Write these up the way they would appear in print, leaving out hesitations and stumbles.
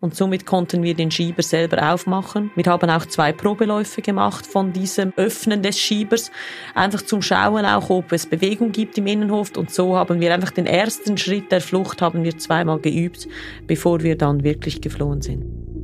und somit konnten wir den Schieber selber aufmachen. Wir haben auch 2 Probeläufe gemacht von diesem Öffnen des Schiebers, einfach zum Schauen auch, ob es Bewegung gibt im Innenhof, und so haben wir einfach den ersten Schritt der Flucht haben wir 2-mal geübt, bevor wir dann wirklich geflohen sind.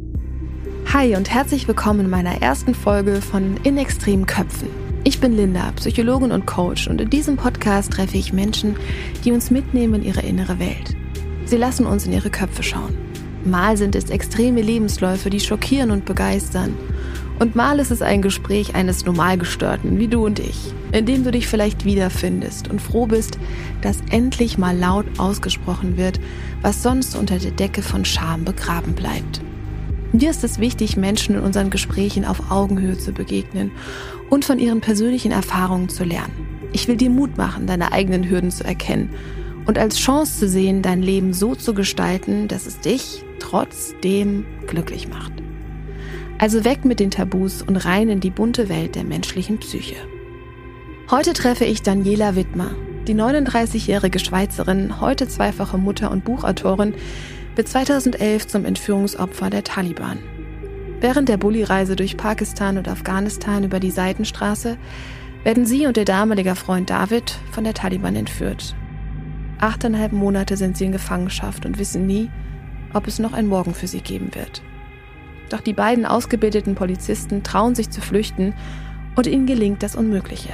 Hi und herzlich willkommen in meiner ersten Folge von In extremen Köpfen. Ich bin Linda, Psychologin und Coach, und in diesem Podcast treffe ich Menschen, die uns mitnehmen in ihre innere Welt. Sie lassen uns in ihre Köpfe schauen. Mal sind es extreme Lebensläufe, die schockieren und begeistern. Und mal ist es ein Gespräch eines Normalgestörten, wie du und ich, in dem du dich vielleicht wiederfindest und froh bist, dass endlich mal laut ausgesprochen wird, was sonst unter der Decke von Scham begraben bleibt. Mir ist es wichtig, Menschen in unseren Gesprächen auf Augenhöhe zu begegnen und von ihren persönlichen Erfahrungen zu lernen. Ich will dir Mut machen, deine eigenen Hürden zu erkennen und als Chance zu sehen, dein Leben so zu gestalten, dass es dich trotzdem glücklich macht. Also weg mit den Tabus und rein in die bunte Welt der menschlichen Psyche. Heute treffe ich Daniela Widmer, die 39-jährige Schweizerin, heute zweifache Mutter und Buchautorin, wird 2011 zum Entführungsopfer der Taliban. Während der Bulli-Reise durch Pakistan und Afghanistan über die Seidenstraße werden sie und ihr damaliger Freund David von der Taliban entführt. 8,5 Monate sind sie in Gefangenschaft und wissen nie, ob es noch einen Morgen für sie geben wird. Doch die beiden ausgebildeten Polizisten trauen sich zu flüchten und ihnen gelingt das Unmögliche.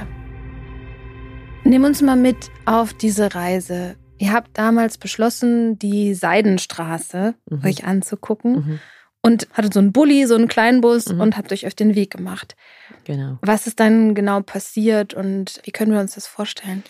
Nimm uns mal mit auf diese Reise. Ihr habt damals beschlossen, die Seidenstraße euch anzugucken und hattet so einen Bulli, so einen kleinen Bus und habt euch auf den Weg gemacht. Genau. Was ist dann genau passiert und wie können wir uns das vorstellen?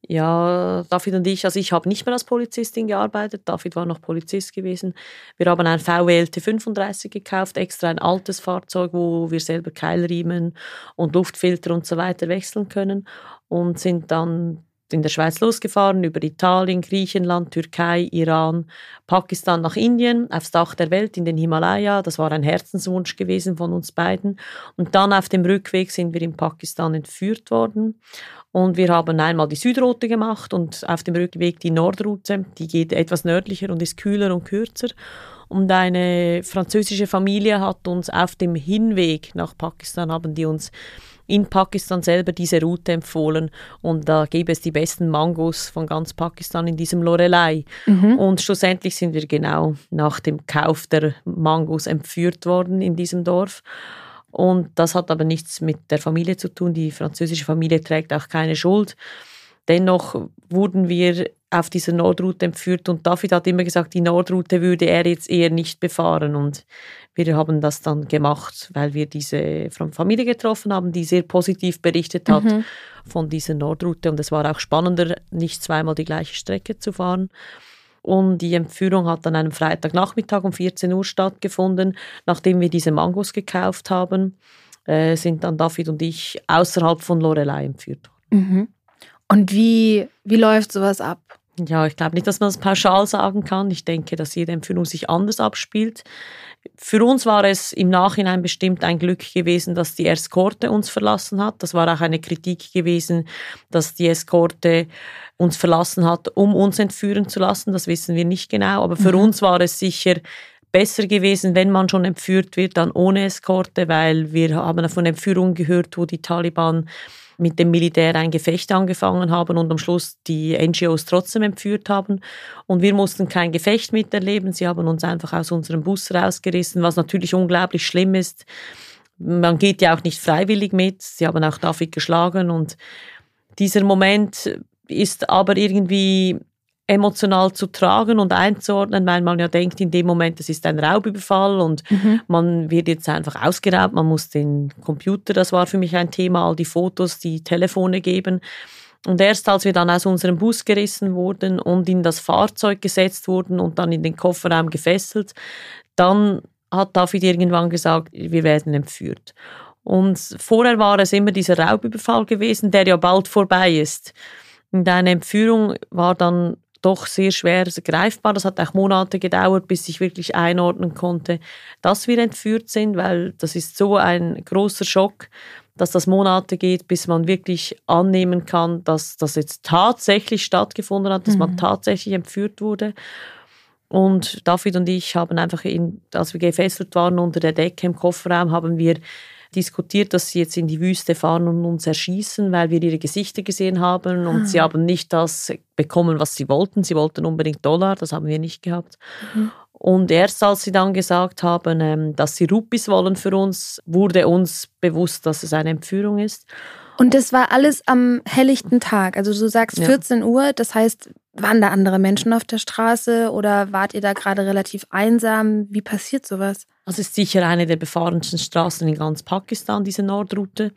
Ja, David und ich, also ich habe nicht mehr als Polizistin gearbeitet, David war noch Polizist gewesen. Wir haben ein VW LT35 gekauft, extra ein altes Fahrzeug, wo wir selber Keilriemen und Luftfilter und so weiter wechseln können, und sind dann in der Schweiz losgefahren, über Italien, Griechenland, Türkei, Iran, Pakistan nach Indien, aufs Dach der Welt in den Himalaya. Das war ein Herzenswunsch gewesen von uns beiden. Und dann auf dem Rückweg sind wir in Pakistan entführt worden. Und wir haben einmal die Südroute gemacht und auf dem Rückweg die Nordroute. Die geht etwas nördlicher und ist kühler und kürzer. Und eine französische Familie hat uns auf dem Hinweg nach Pakistan, haben die uns in Pakistan selber diese Route empfohlen, und da gäbe es die besten Mangos von ganz Pakistan in diesem Lorelei. Und schlussendlich sind wir genau nach dem Kauf der Mangos entführt worden in diesem Dorf. Und das hat aber nichts mit der Familie zu tun. Die französische Familie trägt auch keine Schuld. Dennoch wurden wir auf dieser Nordroute entführt, und David hat immer gesagt, die Nordroute würde er jetzt eher nicht befahren, und wir haben das dann gemacht, weil wir diese Familie getroffen haben, die sehr positiv berichtet hat von dieser Nordroute, und es war auch spannender, nicht 2-mal die gleiche Strecke zu fahren. Und die Entführung hat an einem Freitagnachmittag um 14 Uhr stattgefunden. Nachdem wir diese Mangos gekauft haben, sind dann David und ich außerhalb von Lorelei entführt worden. Und wie läuft sowas ab? Ja, ich glaube nicht, dass man das pauschal sagen kann. Ich denke, dass jede Entführung sich anders abspielt. Für uns war es im Nachhinein bestimmt ein Glück gewesen, dass die Eskorte uns verlassen hat. Das war auch eine Kritik gewesen, dass die Eskorte uns verlassen hat, um uns entführen zu lassen. Das wissen wir nicht genau. Aber für uns war es sicher besser gewesen, wenn man schon entführt wird, dann ohne Eskorte, weil wir haben von Entführungen gehört, wo die Taliban mit dem Militär ein Gefecht angefangen haben und am Schluss die NGOs trotzdem entführt haben. Und wir mussten kein Gefecht miterleben. Sie haben uns einfach aus unserem Bus rausgerissen, was natürlich unglaublich schlimm ist. Man geht ja auch nicht freiwillig mit. Sie haben auch David geschlagen, und dieser Moment ist aber irgendwie emotional zu tragen und einzuordnen, weil man ja denkt in dem Moment, das ist ein Raubüberfall und man wird jetzt einfach ausgeraubt, man muss den Computer, das war für mich ein Thema, all die Fotos, die Telefone geben. Und erst als wir dann aus unserem Bus gerissen wurden und in das Fahrzeug gesetzt wurden und dann in den Kofferraum gefesselt, dann hat David irgendwann gesagt, wir werden entführt. Und vorher war es immer dieser Raubüberfall gewesen, der ja bald vorbei ist. Und eine Entführung war dann doch sehr schwer greifbar. Das hat auch Monate gedauert, bis ich wirklich einordnen konnte, dass wir entführt sind, weil das ist so ein großer Schock, dass das Monate geht, bis man wirklich annehmen kann, dass das jetzt tatsächlich stattgefunden hat, dass man tatsächlich entführt wurde. Und David und ich haben einfach, als wir gefesselt waren unter der Decke im Kofferraum, haben wir diskutiert, dass sie jetzt in die Wüste fahren und uns erschießen, weil wir ihre Gesichter gesehen haben. Und sie haben nicht das bekommen, was sie wollten. Sie wollten unbedingt $, das haben wir nicht gehabt. Und erst als sie dann gesagt haben, dass sie Rupees wollen für uns, wurde uns bewusst, dass es eine Entführung ist. Und das war alles am helllichten Tag. Also du sagst 14 Uhr, das heißt, waren da andere Menschen auf der Straße oder wart ihr da gerade relativ einsam? Wie passiert sowas? Das ist sicher eine der befahrensten Straßen in ganz Pakistan, diese Nordroute.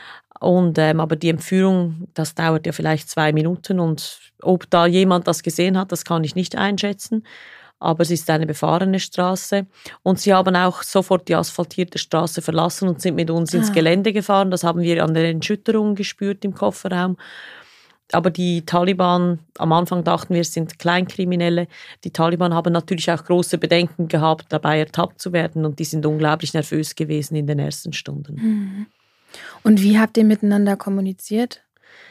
Und, aber die Entführung, das dauert ja vielleicht 2 Minuten. Und ob da jemand das gesehen hat, das kann ich nicht einschätzen. Aber es ist eine befahrene Straße. Und sie haben auch sofort die asphaltierte Straße verlassen und sind mit uns ins Gelände gefahren. Das haben wir an den Erschütterungen gespürt im Kofferraum. Aber die Taliban, am Anfang dachten wir, es sind Kleinkriminelle. Die Taliban haben natürlich auch große Bedenken gehabt, dabei ertappt zu werden. Und die sind unglaublich nervös gewesen in den ersten Stunden. Und wie habt ihr miteinander kommuniziert?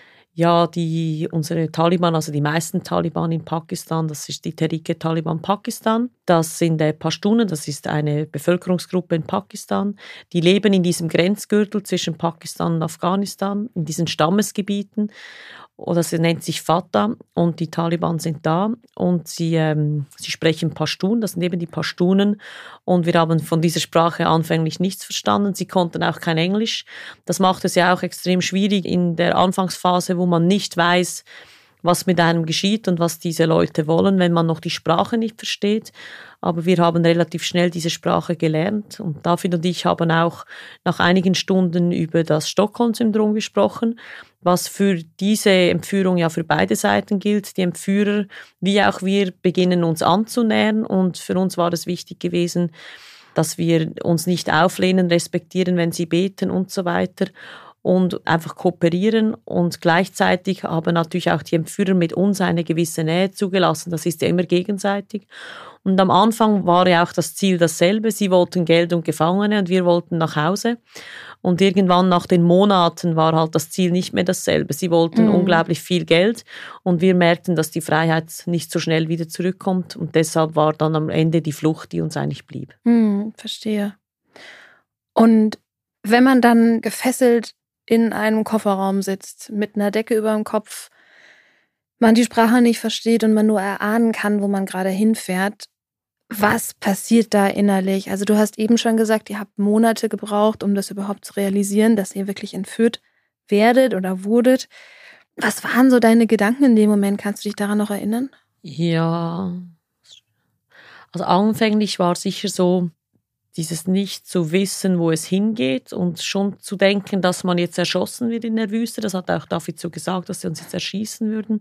Ja, unsere Taliban, also die meisten Taliban in Pakistan, das ist die Tehrik-e-Taliban Pakistan. Das sind Pashtunen, das ist eine Bevölkerungsgruppe in Pakistan. Die leben in diesem Grenzgürtel zwischen Pakistan und Afghanistan, in diesen Stammesgebieten. Das nennt sich Fatah und die Taliban sind da und sie sprechen Pashtun, das sind eben die Pashtunen und wir haben von dieser Sprache anfänglich nichts verstanden. Sie konnten auch kein Englisch. Das macht es ja auch extrem schwierig in der Anfangsphase, wo man nicht weiß, was mit einem geschieht und was diese Leute wollen, wenn man noch die Sprache nicht versteht. Aber wir haben relativ schnell diese Sprache gelernt und David und ich haben auch nach einigen Stunden über das Stockholm-Syndrom gesprochen, was für diese Entführung ja für beide Seiten gilt. Die Entführer wie auch wir beginnen uns anzunähern und für uns war es wichtig gewesen, dass wir uns nicht auflehnen, respektieren, wenn sie beten und so weiter. Und einfach kooperieren und gleichzeitig haben natürlich auch die Entführer mit uns eine gewisse Nähe zugelassen. Das ist ja immer gegenseitig. Und am Anfang war ja auch das Ziel dasselbe. Sie wollten Geld und Gefangene und wir wollten nach Hause. Und irgendwann nach den Monaten war halt das Ziel nicht mehr dasselbe. Sie wollten unglaublich viel Geld und wir merkten, dass die Freiheit nicht so schnell wieder zurückkommt. Und deshalb war dann am Ende die Flucht, die uns eigentlich blieb. Verstehe. Und wenn man dann gefesselt in einem Kofferraum sitzt, mit einer Decke über dem Kopf, man die Sprache nicht versteht und man nur erahnen kann, wo man gerade hinfährt, was passiert da innerlich? Also du hast eben schon gesagt, ihr habt Monate gebraucht, um das überhaupt zu realisieren, dass ihr wirklich entführt werdet oder wurdet. Was waren so deine Gedanken in dem Moment? Kannst du dich daran noch erinnern? Ja, also anfänglich war sicher so, dieses nicht zu wissen, wo es hingeht und schon zu denken, dass man jetzt erschossen wird in der Wüste. Das hat auch David so gesagt, dass sie uns jetzt erschießen würden.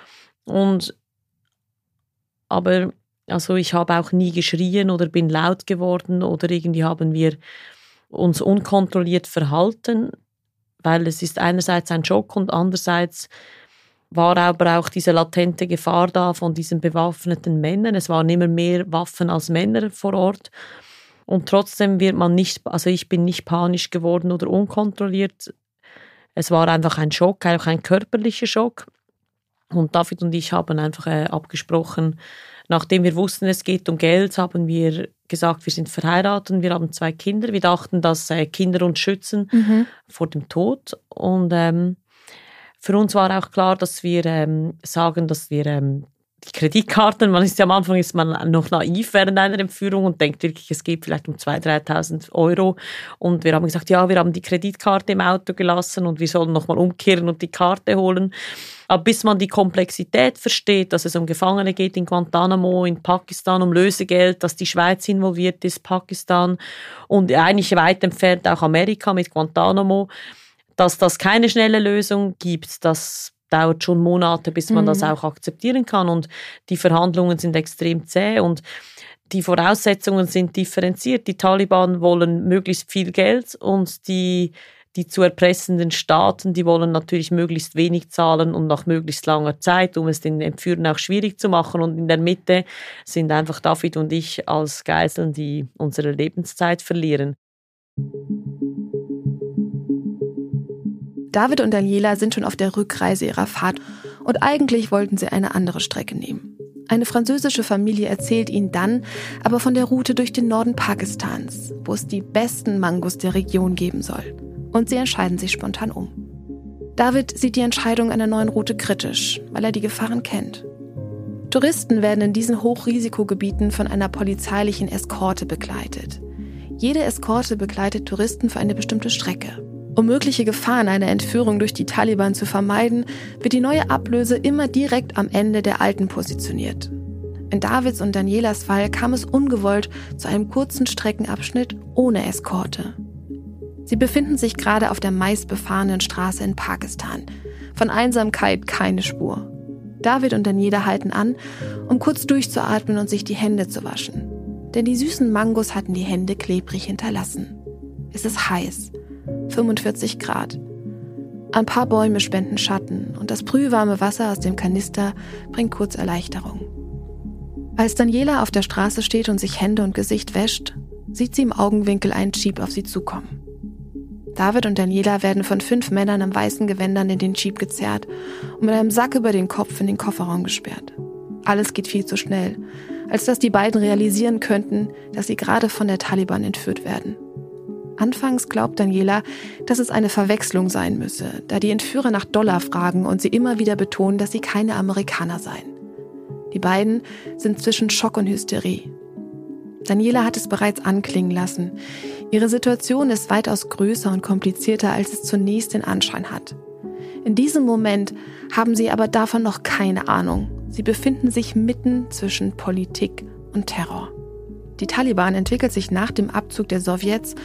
Aber also ich habe auch nie geschrien oder bin laut geworden oder irgendwie haben wir uns unkontrolliert verhalten, weil es ist einerseits ein Schock und andererseits war aber auch diese latente Gefahr da von diesen bewaffneten Männern. Es waren immer mehr Waffen als Männer vor Ort. Und trotzdem wird man nicht, also ich bin nicht panisch geworden oder unkontrolliert. Es war einfach ein Schock, auch ein körperlicher Schock. Und David und ich haben einfach abgesprochen, nachdem wir wussten, es geht um Geld, haben wir gesagt, wir sind verheiratet und wir haben 2 Kinder. Wir dachten, dass Kinder uns schützen vor dem Tod. Und für uns war auch klar, dass wir sagen, dass wir die Kreditkarten, am Anfang ist man noch naiv während einer Entführung und denkt wirklich, es geht vielleicht um 2.000, 3.000 Euro. Und wir haben gesagt, ja, wir haben die Kreditkarte im Auto gelassen und wir sollen nochmal umkehren und die Karte holen. Aber bis man die Komplexität versteht, dass es um Gefangene geht in Guantanamo, in Pakistan, um Lösegeld, dass die Schweiz involviert ist, Pakistan und eigentlich weit entfernt auch Amerika mit Guantanamo, dass das keine schnelle Lösung gibt, das dauert schon Monate, bis man das auch akzeptieren kann. Und die Verhandlungen sind extrem zäh und die Voraussetzungen sind differenziert. Die Taliban wollen möglichst viel Geld und die zu erpressenden Staaten, die wollen natürlich möglichst wenig zahlen und nach möglichst langer Zeit, um es den Entführern auch schwierig zu machen. Und in der Mitte sind einfach David und ich als Geiseln, die unsere Lebenszeit verlieren. David und Daniela sind schon auf der Rückreise ihrer Fahrt und eigentlich wollten sie eine andere Strecke nehmen. Eine französische Familie erzählt ihnen dann aber von der Route durch den Norden Pakistans, wo es die besten Mangos der Region geben soll. Und sie entscheiden sich spontan um. David sieht die Entscheidung einer neuen Route kritisch, weil er die Gefahren kennt. Touristen werden in diesen Hochrisikogebieten von einer polizeilichen Eskorte begleitet. Jede Eskorte begleitet Touristen für eine bestimmte Strecke. Um mögliche Gefahren einer Entführung durch die Taliban zu vermeiden, wird die neue Ablöse immer direkt am Ende der alten positioniert. In Davids und Danielas Fall kam es ungewollt zu einem kurzen Streckenabschnitt ohne Eskorte. Sie befinden sich gerade auf der meistbefahrenen Straße in Pakistan. Von Einsamkeit keine Spur. David und Daniela halten an, um kurz durchzuatmen und sich die Hände zu waschen. Denn die süßen Mangos hatten die Hände klebrig hinterlassen. Es ist heiß. 45 Grad. Ein paar Bäume spenden Schatten und das brühwarme Wasser aus dem Kanister bringt kurz Erleichterung. Als Daniela auf der Straße steht und sich Hände und Gesicht wäscht, sieht sie im Augenwinkel einen Jeep auf sie zukommen. David und Daniela werden von 5 Männern in weißen Gewändern in den Jeep gezerrt und mit einem Sack über den Kopf in den Kofferraum gesperrt. Alles geht viel zu schnell, als dass die beiden realisieren könnten, dass sie gerade von der Taliban entführt werden. Anfangs glaubt Daniela, dass es eine Verwechslung sein müsse, da die Entführer nach Dollar fragen und sie immer wieder betonen, dass sie keine Amerikaner seien. Die beiden sind zwischen Schock und Hysterie. Daniela hat es bereits anklingen lassen. Ihre Situation ist weitaus größer und komplizierter, als es zunächst den Anschein hat. In diesem Moment haben sie aber davon noch keine Ahnung. Sie befinden sich mitten zwischen Politik und Terror. Die Taliban entwickelt sich nach dem Abzug der Sowjets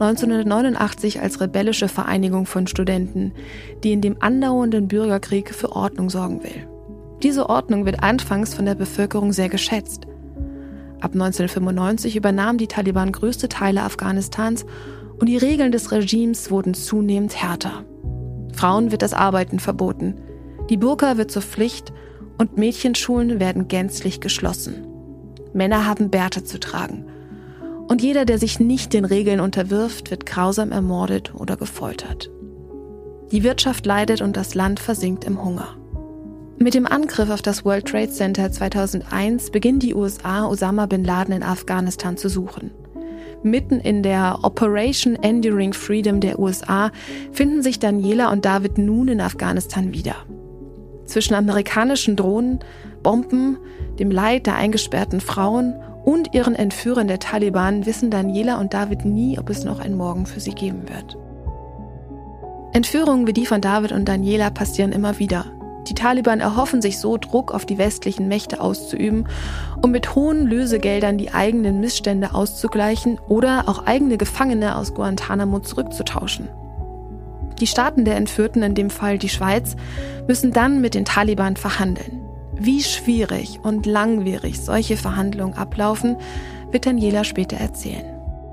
1989 als rebellische Vereinigung von Studenten, die in dem andauernden Bürgerkrieg für Ordnung sorgen will. Diese Ordnung wird anfangs von der Bevölkerung sehr geschätzt. Ab 1995 übernahmen die Taliban größte Teile Afghanistans und die Regeln des Regimes wurden zunehmend härter. Frauen wird das Arbeiten verboten, die Burka wird zur Pflicht und Mädchenschulen werden gänzlich geschlossen. Männer haben Bärte zu tragen. Und jeder, der sich nicht den Regeln unterwirft, wird grausam ermordet oder gefoltert. Die Wirtschaft leidet und das Land versinkt im Hunger. Mit dem Angriff auf das World Trade Center 2001 beginnen die USA, Osama bin Laden in Afghanistan zu suchen. Mitten in der Operation Enduring Freedom der USA finden sich Daniela und David nun in Afghanistan wieder. Zwischen amerikanischen Drohnen, Bomben, dem Leid der eingesperrten Frauen und ihren Entführern der Taliban wissen Daniela und David nie, ob es noch einen Morgen für sie geben wird. Entführungen wie die von David und Daniela passieren immer wieder. Die Taliban erhoffen sich so, Druck auf die westlichen Mächte auszuüben, um mit hohen Lösegeldern die eigenen Missstände auszugleichen oder auch eigene Gefangene aus Guantanamo zurückzutauschen. Die Staaten der Entführten, in dem Fall die Schweiz, müssen dann mit den Taliban verhandeln. Wie schwierig und langwierig solche Verhandlungen ablaufen, wird Daniela später erzählen.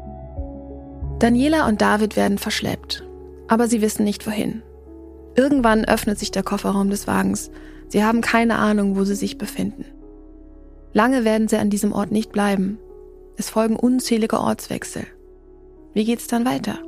Daniela und David werden verschleppt, aber sie wissen nicht wohin. Irgendwann öffnet sich der Kofferraum des Wagens. Sie haben keine Ahnung, wo sie sich befinden. Lange werden sie an diesem Ort nicht bleiben. Es folgen unzählige Ortswechsel. Wie geht's dann weiter?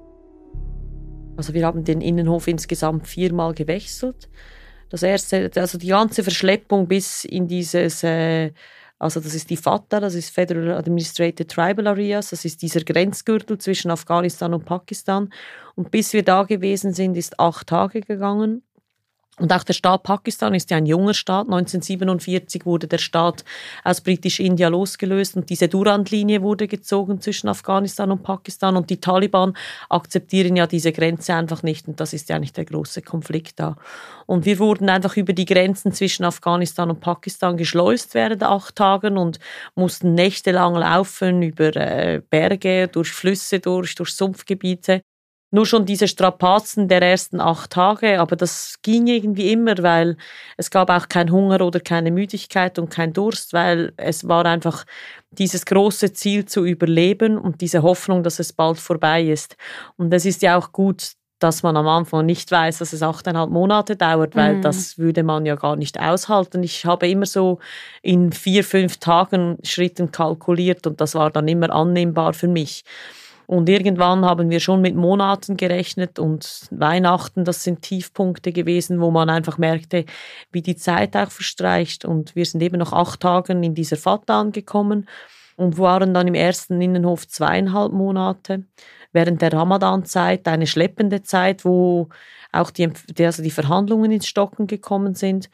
Also wir haben den Innenhof insgesamt 4-mal gewechselt. Das erste, also die ganze Verschleppung bis in dieses, also das ist die FATA, das ist Federal Administrative Tribal Areas, das ist dieser Grenzgürtel zwischen Afghanistan und Pakistan. Und bis wir da gewesen sind, ist 8 Tage gegangen. Und auch der Staat Pakistan ist ja ein junger Staat. 1947 wurde der Staat aus Britisch-India losgelöst und diese Durand-Linie wurde gezogen zwischen Afghanistan und Pakistan. Und die Taliban akzeptieren ja diese Grenze einfach nicht. Und das ist ja nicht der große Konflikt da. Und wir wurden einfach über die Grenzen zwischen Afghanistan und Pakistan geschleust während 8 Tagen und mussten nächtelang laufen über Berge, durch Flüsse, durch Sumpfgebiete. Nur schon diese Strapazen der ersten 8 Tage, aber das ging irgendwie immer, weil es gab auch keinen Hunger oder keine Müdigkeit und keinen Durst, weil es war einfach dieses große Ziel zu überleben und diese Hoffnung, dass es bald vorbei ist. Und es ist ja auch gut, dass man am Anfang nicht weiß, dass es 8,5 Monate dauert, weil das würde man ja gar nicht aushalten. Ich habe immer so in 4-5 Tagen Schritten kalkuliert und das war dann immer annehmbar für mich. Und irgendwann haben wir schon mit Monaten gerechnet und Weihnachten, das sind Tiefpunkte gewesen, wo man einfach merkte, wie die Zeit auch verstreicht. Und wir sind eben nach 8 Tagen in dieser Fata angekommen und waren dann im ersten Innenhof 2,5 Monate. Während der Ramadan-Zeit, eine schleppende Zeit, wo auch die Verhandlungen ins Stocken gekommen sind.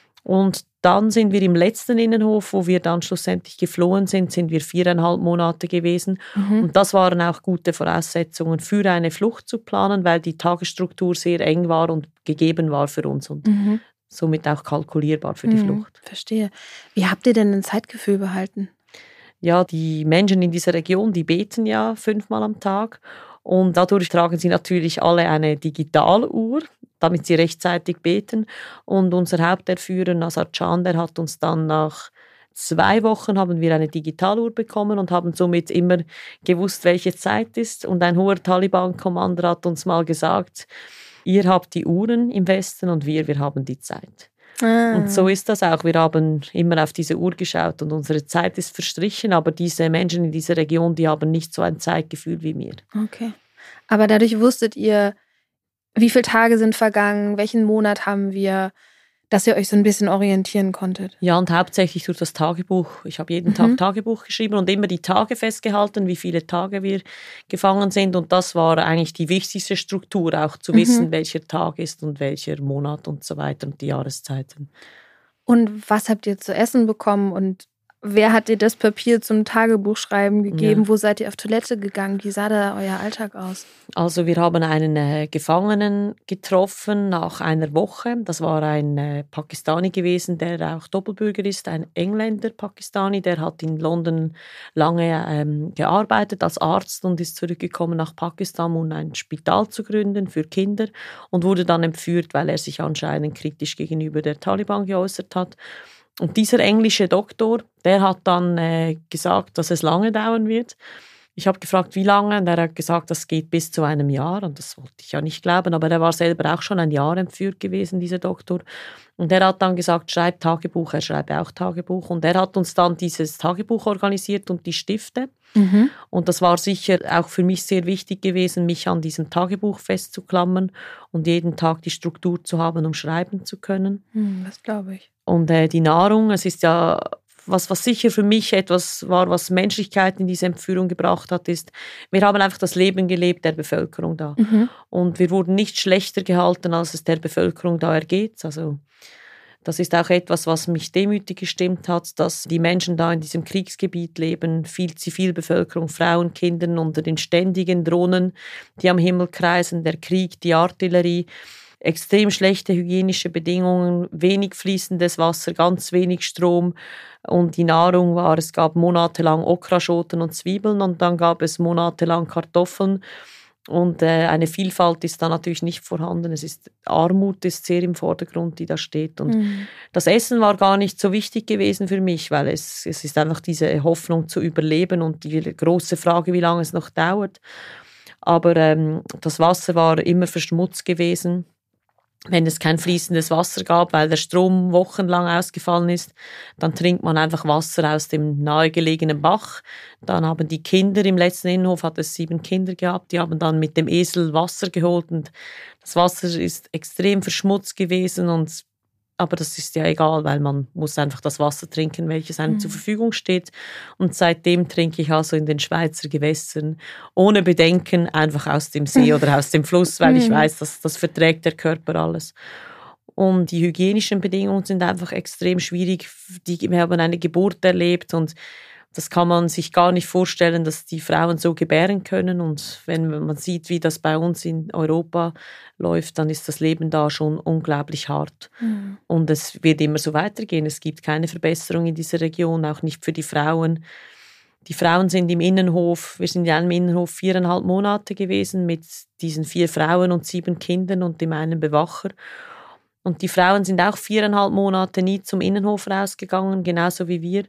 Und dann sind wir im letzten Innenhof, wo wir dann schlussendlich geflohen sind wir 4,5 Monate gewesen. Und das waren auch gute Voraussetzungen für eine Flucht zu planen, weil die Tagesstruktur sehr eng war und gegeben war für uns und somit auch kalkulierbar für die Flucht. Verstehe. Wie habt ihr denn ein Zeitgefühl behalten? Ja, die Menschen in dieser Region, die beten ja 5-mal am Tag und dadurch tragen sie natürlich alle eine Digitaluhr, damit sie rechtzeitig beten. Und unser Hauptherführer Nazar Can, der hat uns dann nach 2 Wochen haben wir eine Digitaluhr bekommen und haben somit immer gewusst, welche Zeit ist. Und ein hoher Taliban-Commander hat uns mal gesagt, ihr habt die Uhren im Westen und wir haben die Zeit. Und so ist das auch. Wir haben immer auf diese Uhr geschaut und unsere Zeit ist verstrichen, aber diese Menschen in dieser Region, die haben nicht so ein Zeitgefühl wie wir. Okay. Aber dadurch wusstet ihr, wie viele Tage sind vergangen, welchen Monat haben wir, dass ihr euch so ein bisschen orientieren konntet? Ja, und hauptsächlich durch das Tagebuch. Ich habe jeden Tag Tagebuch geschrieben und immer die Tage festgehalten, wie viele Tage wir gefangen sind. Und das war eigentlich die wichtigste Struktur, auch zu wissen, welcher Tag ist und welcher Monat und so weiter und die Jahreszeiten. Und was habt ihr zu essen bekommen und wer hat dir das Papier zum Tagebuchschreiben gegeben? Ja. Wo seid ihr auf Toilette gegangen? Wie sah da euer Alltag aus? Also wir haben einen Gefangenen getroffen nach einer Woche. Das war ein Pakistani gewesen, der auch Doppelbürger ist, ein Engländer Pakistani. Der hat in London lange gearbeitet als Arzt und ist zurückgekommen nach Pakistan, um ein Spital zu gründen für Kinder und wurde dann entführt, weil er sich anscheinend kritisch gegenüber der Taliban geäußert hat. Und dieser englische Doktor, der hat dann gesagt, dass es lange dauern wird. Ich habe gefragt, wie lange, und er hat gesagt, das geht bis zu einem Jahr. Und das wollte ich ja nicht glauben, aber er war selber auch schon ein Jahr entführt gewesen, dieser Doktor. Und er hat dann gesagt, schreib Tagebuch, er schreibt auch Tagebuch. Und er hat uns dann dieses Tagebuch organisiert und die Stifte. Und das war sicher auch für mich sehr wichtig gewesen, mich an diesem Tagebuch festzuklammern und jeden Tag die Struktur zu haben, um schreiben zu können. Das glaube ich. Und die Nahrung, es ist ja, was sicher für mich etwas war, was Menschlichkeit in diese Entführung gebracht hat, ist, wir haben einfach das Leben gelebt der Bevölkerung da. Und wir wurden nicht schlechter gehalten, als es der Bevölkerung da ergeht. Also das ist auch etwas, was mich demütig gestimmt hat, dass die Menschen da in diesem Kriegsgebiet leben, viel Zivilbevölkerung, Frauen, Kinder unter den ständigen Drohnen, die am Himmel kreisen, der Krieg, die Artillerie, extrem schlechte hygienische Bedingungen, wenig fließendes Wasser, ganz wenig Strom und die Nahrung war, es gab monatelang Okraschoten und Zwiebeln und dann gab es monatelang Kartoffeln. Und eine Vielfalt ist da natürlich nicht vorhanden. Armut ist sehr im Vordergrund, die da steht. Und das Essen war gar nicht so wichtig gewesen für mich, weil es ist einfach diese Hoffnung zu überleben und die große Frage, wie lange es noch dauert. Aber das Wasser war immer verschmutzt gewesen. Wenn es kein fließendes Wasser gab, weil der Strom wochenlang ausgefallen ist, dann trinkt man einfach Wasser aus dem nahegelegenen Bach. Dann haben die Kinder, im letzten Innenhof hat es 7 Kinder gehabt, die haben dann mit dem Esel Wasser geholt und das Wasser ist extrem verschmutzt gewesen aber das ist ja egal, weil man muss einfach das Wasser trinken, welches einem zur Verfügung steht. Und seitdem trinke ich also in den Schweizer Gewässern ohne Bedenken einfach aus dem See oder aus dem Fluss, weil ich weiß, dass das verträgt der Körper alles. Und die hygienischen Bedingungen sind einfach extrem schwierig. Wir haben eine Geburt erlebt und das kann man sich gar nicht vorstellen, dass die Frauen so gebären können. Und wenn man sieht, wie das bei uns in Europa läuft, dann ist das Leben da schon unglaublich hart. Und es wird immer so weitergehen. Es gibt keine Verbesserung in dieser Region, auch nicht für die Frauen. Die Frauen sind im Innenhof, wir sind in einem Innenhof 4,5 Monate gewesen mit diesen 4 Frauen und 7 Kindern und dem einen Bewacher. Und die Frauen sind auch 4,5 Monate nie zum Innenhof rausgegangen, genauso wie wir.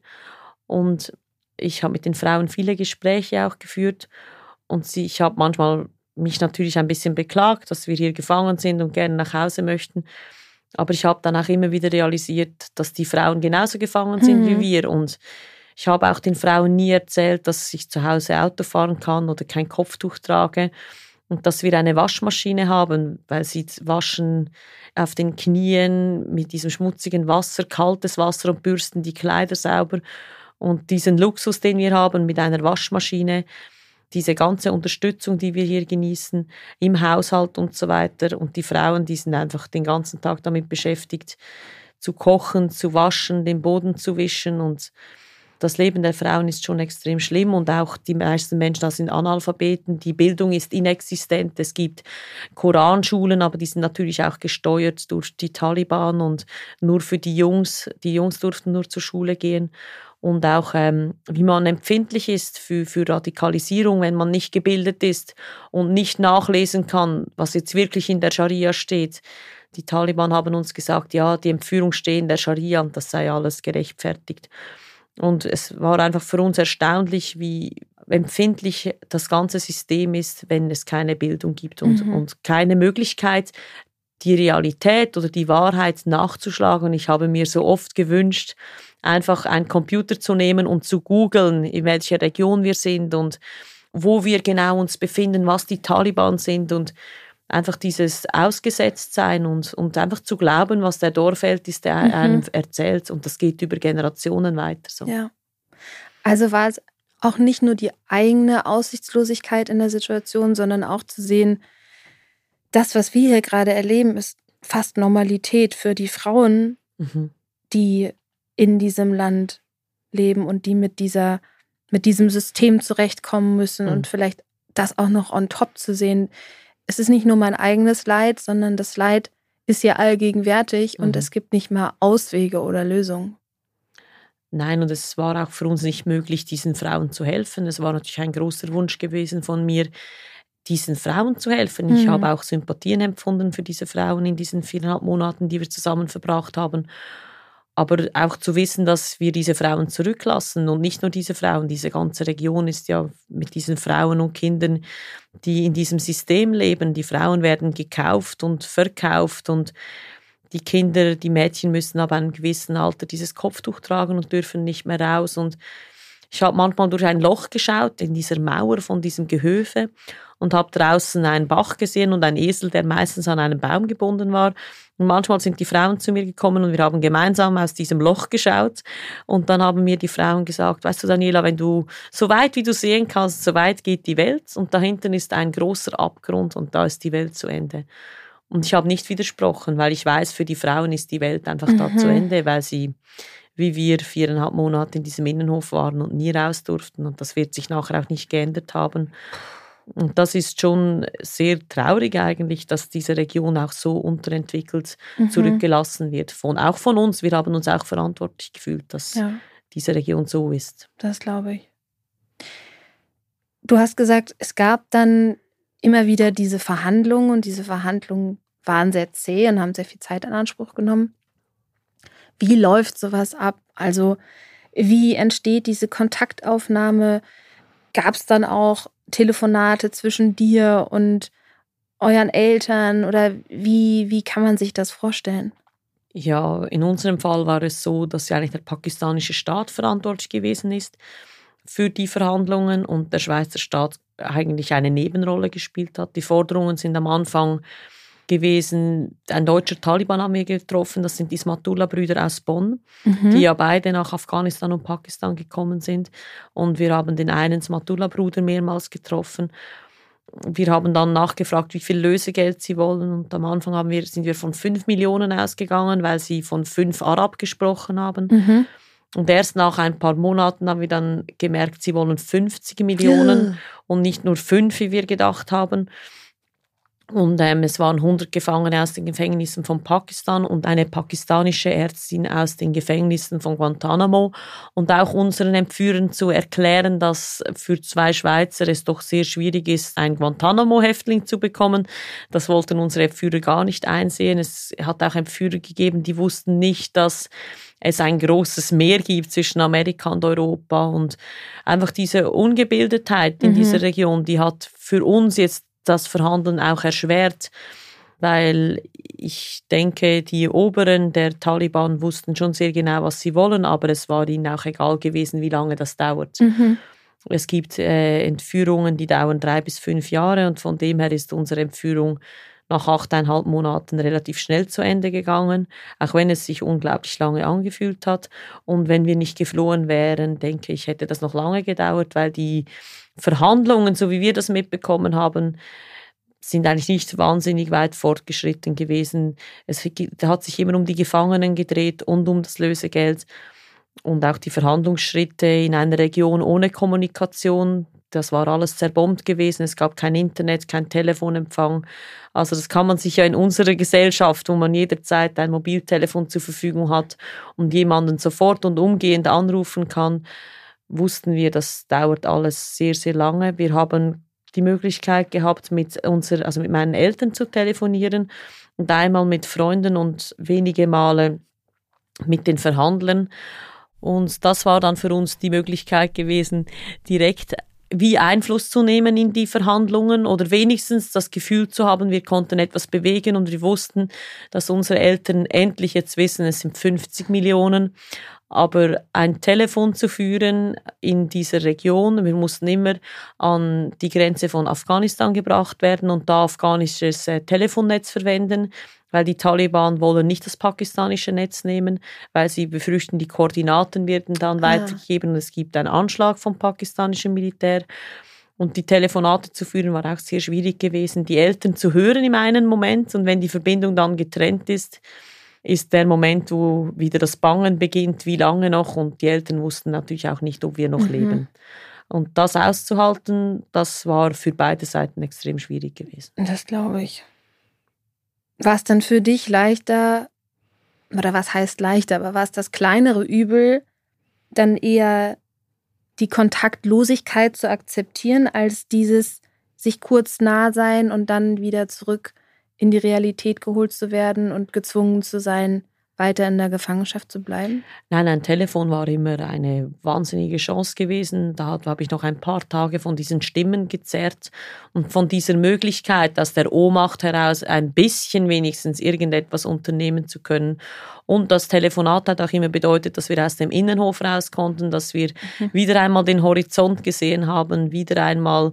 Und ich habe mit den Frauen viele Gespräche auch geführt und ich habe manchmal mich natürlich ein bisschen beklagt, dass wir hier gefangen sind und gerne nach Hause möchten. Aber ich habe dann auch immer wieder realisiert, dass die Frauen genauso gefangen sind wie wir. Und Ich habe auch den Frauen nie erzählt, dass ich zu Hause Auto fahren kann oder kein Kopftuch trage und dass wir eine Waschmaschine haben, weil sie waschen auf den Knien mit diesem schmutzigen Wasser, kaltes Wasser und bürsten die Kleider sauber. Und diesen Luxus, den wir haben mit einer Waschmaschine, diese ganze Unterstützung, die wir hier genießen, im Haushalt und so weiter. Und die Frauen, die sind einfach den ganzen Tag damit beschäftigt, zu kochen, zu waschen, den Boden zu wischen. Und das Leben der Frauen ist schon extrem schlimm. Und auch die meisten Menschen da sind Analphabeten. Die Bildung ist inexistent. Es gibt Koranschulen, aber die sind natürlich auch gesteuert durch die Taliban und nur für die Jungs. Die Jungs durften nur zur Schule gehen. Und auch, wie man empfindlich ist für Radikalisierung, wenn man nicht gebildet ist und nicht nachlesen kann, was jetzt wirklich in der Scharia steht. Die Taliban haben uns gesagt, ja, die Entführung steht in der Scharia und das sei alles gerechtfertigt. Und es war einfach für uns erstaunlich, wie empfindlich das ganze System ist, wenn es keine Bildung gibt und keine Möglichkeit, die Realität oder die Wahrheit nachzuschlagen. Und ich habe mir so oft gewünscht, einfach einen Computer zu nehmen und zu googeln, in welcher Region wir sind und wo wir genau uns befinden, was die Taliban sind und einfach dieses Ausgesetztsein und einfach zu glauben, was der Dorfälteste einem erzählt. Und das geht über Generationen weiter. So. Ja. Also war es auch nicht nur die eigene Aussichtslosigkeit in der Situation, sondern auch zu sehen, das, was wir hier gerade erleben, ist fast Normalität für die Frauen, die in diesem Land leben und die mit diesem System zurechtkommen müssen und vielleicht das auch noch on top zu sehen. Es ist nicht nur mein eigenes Leid, sondern das Leid ist ja allgegenwärtig und es gibt nicht mal Auswege oder Lösungen. Nein, und es war auch für uns nicht möglich, diesen Frauen zu helfen. Es war natürlich ein großer Wunsch gewesen von mir, diesen Frauen zu helfen. Ich habe auch Sympathien empfunden für diese Frauen in diesen 4,5 Monaten, die wir zusammen verbracht haben. Aber auch zu wissen, dass wir diese Frauen zurücklassen und nicht nur diese Frauen, diese ganze Region ist ja mit diesen Frauen und Kindern, die in diesem System leben. Die Frauen werden gekauft und verkauft und die Kinder, die Mädchen müssen ab einem gewissen Alter dieses Kopftuch tragen und dürfen nicht mehr raus. Und ich habe manchmal durch ein Loch geschaut in dieser Mauer von diesem Gehöfe und habe draußen einen Bach gesehen und einen Esel, der meistens an einem Baum gebunden war. Und manchmal sind die Frauen zu mir gekommen und wir haben gemeinsam aus diesem Loch geschaut. Und dann haben mir die Frauen gesagt, weißt du, Daniela, wenn du so weit wie du sehen kannst, so weit geht die Welt und da hinten ist ein großer Abgrund und da ist die Welt zu Ende. Und ich habe nicht widersprochen, weil ich weiß, für die Frauen ist die Welt einfach da zu Ende, weil sie, wie wir, 4,5 Monate in diesem Innenhof waren und nie raus durften. Und das wird sich nachher auch nicht geändert haben. Und das ist schon sehr traurig eigentlich, dass diese Region auch so unterentwickelt zurückgelassen wird. Auch von uns. Wir haben uns auch verantwortlich gefühlt, dass diese Region so ist. Das glaube ich. Du hast gesagt, es gab dann immer wieder diese Verhandlungen und diese Verhandlungen waren sehr zäh und haben sehr viel Zeit in Anspruch genommen. Wie läuft sowas ab? Also wie entsteht diese Kontaktaufnahme? Gab es dann auch Telefonate zwischen dir und euren Eltern oder wie kann man sich das vorstellen? Ja, in unserem Fall war es so, dass ja eigentlich der pakistanische Staat verantwortlich gewesen ist für die Verhandlungen und der Schweizer Staat eigentlich eine Nebenrolle gespielt hat. Die Forderungen sind am Anfang gewesen, ein deutscher Taliban haben wir getroffen, das sind die Smatullah-Brüder aus Bonn, die ja beide nach Afghanistan und Pakistan gekommen sind. Und wir haben den einen Smatullah-Bruder mehrmals getroffen. Wir haben dann nachgefragt, wie viel Lösegeld sie wollen. Und am Anfang sind wir von 5 Millionen ausgegangen, weil sie von 5 Arab gesprochen haben. Und erst nach ein paar Monaten haben wir dann gemerkt, sie wollen 50 Millionen und nicht nur 5, wie wir gedacht haben. Und es waren 100 Gefangene aus den Gefängnissen von Pakistan und eine pakistanische Ärztin aus den Gefängnissen von Guantanamo. Und auch unseren Entführern zu erklären, dass für 2 Schweizer es doch sehr schwierig ist, einen Guantanamo-Häftling zu bekommen. Das wollten unsere Entführer gar nicht einsehen. Es hat auch Entführer gegeben, die wussten nicht, dass es ein großes Meer gibt zwischen Amerika und Europa. Und einfach diese Ungebildetheit in dieser Region, die hat für uns jetzt das Verhandeln auch erschwert. weil ich denke, die Oberen der Taliban wussten schon sehr genau, was sie wollen, aber es war ihnen auch egal gewesen, wie lange das dauert. Es gibt Entführungen, die dauern 3 bis 5 Jahre und von dem her ist unsere Entführung nach 8,5 Monaten relativ schnell zu Ende gegangen, auch wenn es sich unglaublich lange angefühlt hat. Und wenn wir nicht geflohen wären, denke ich, hätte das noch lange gedauert, weil die Verhandlungen, so wie wir das mitbekommen haben, sind eigentlich nicht wahnsinnig weit fortgeschritten gewesen. Es hat sich immer um die Gefangenen gedreht und um das Lösegeld. Und auch die Verhandlungsschritte in einer Region ohne Kommunikation, das war alles zerbombt gewesen. Es gab kein Internet, kein Telefonempfang. Also das kann man sich ja in unserer Gesellschaft, wo man jederzeit ein Mobiltelefon zur Verfügung hat und jemanden sofort und umgehend anrufen kann, wussten wir, das dauert alles sehr, sehr lange. Wir haben die Möglichkeit gehabt, mit meinen Eltern zu telefonieren und einmal mit Freunden und wenige Male mit den Verhandlern. Und das war dann für uns die Möglichkeit gewesen, direkt wie Einfluss zu nehmen in die Verhandlungen oder wenigstens das Gefühl zu haben, wir konnten etwas bewegen und wir wussten, dass unsere Eltern endlich jetzt wissen, es sind 50 Millionen. Aber ein Telefon zu führen in dieser Region, wir mussten immer an die Grenze von Afghanistan gebracht werden und da afghanisches Telefonnetz verwenden, weil die Taliban wollen nicht das pakistanische Netz nehmen, weil sie befürchten, die Koordinaten werden dann weitergegeben und es gibt einen Anschlag vom pakistanischen Militär. Und die Telefonate zu führen war auch sehr schwierig gewesen, die Eltern zu hören im einen Moment und wenn die Verbindung dann getrennt ist der Moment, wo wieder das Bangen beginnt, wie lange noch und die Eltern wussten natürlich auch nicht, ob wir noch leben. Und das auszuhalten, das war für beide Seiten extrem schwierig gewesen. Das glaube ich. War es dann für dich leichter, oder was heißt leichter, aber war es das kleinere Übel, dann eher die Kontaktlosigkeit zu akzeptieren, als dieses sich kurz nah sein und dann wieder zurück in die Realität geholt zu werden und gezwungen zu sein, weiter in der Gefangenschaft zu bleiben? Nein, ein Telefon war immer eine wahnsinnige Chance gewesen. Da habe ich noch ein paar Tage von diesen Stimmen gezerrt und von dieser Möglichkeit, aus der Ohnmacht heraus ein bisschen wenigstens irgendetwas unternehmen zu können. Und das Telefonat hat auch immer bedeutet, dass wir aus dem Innenhof raus konnten, dass wir wieder einmal den Horizont gesehen haben, wieder einmal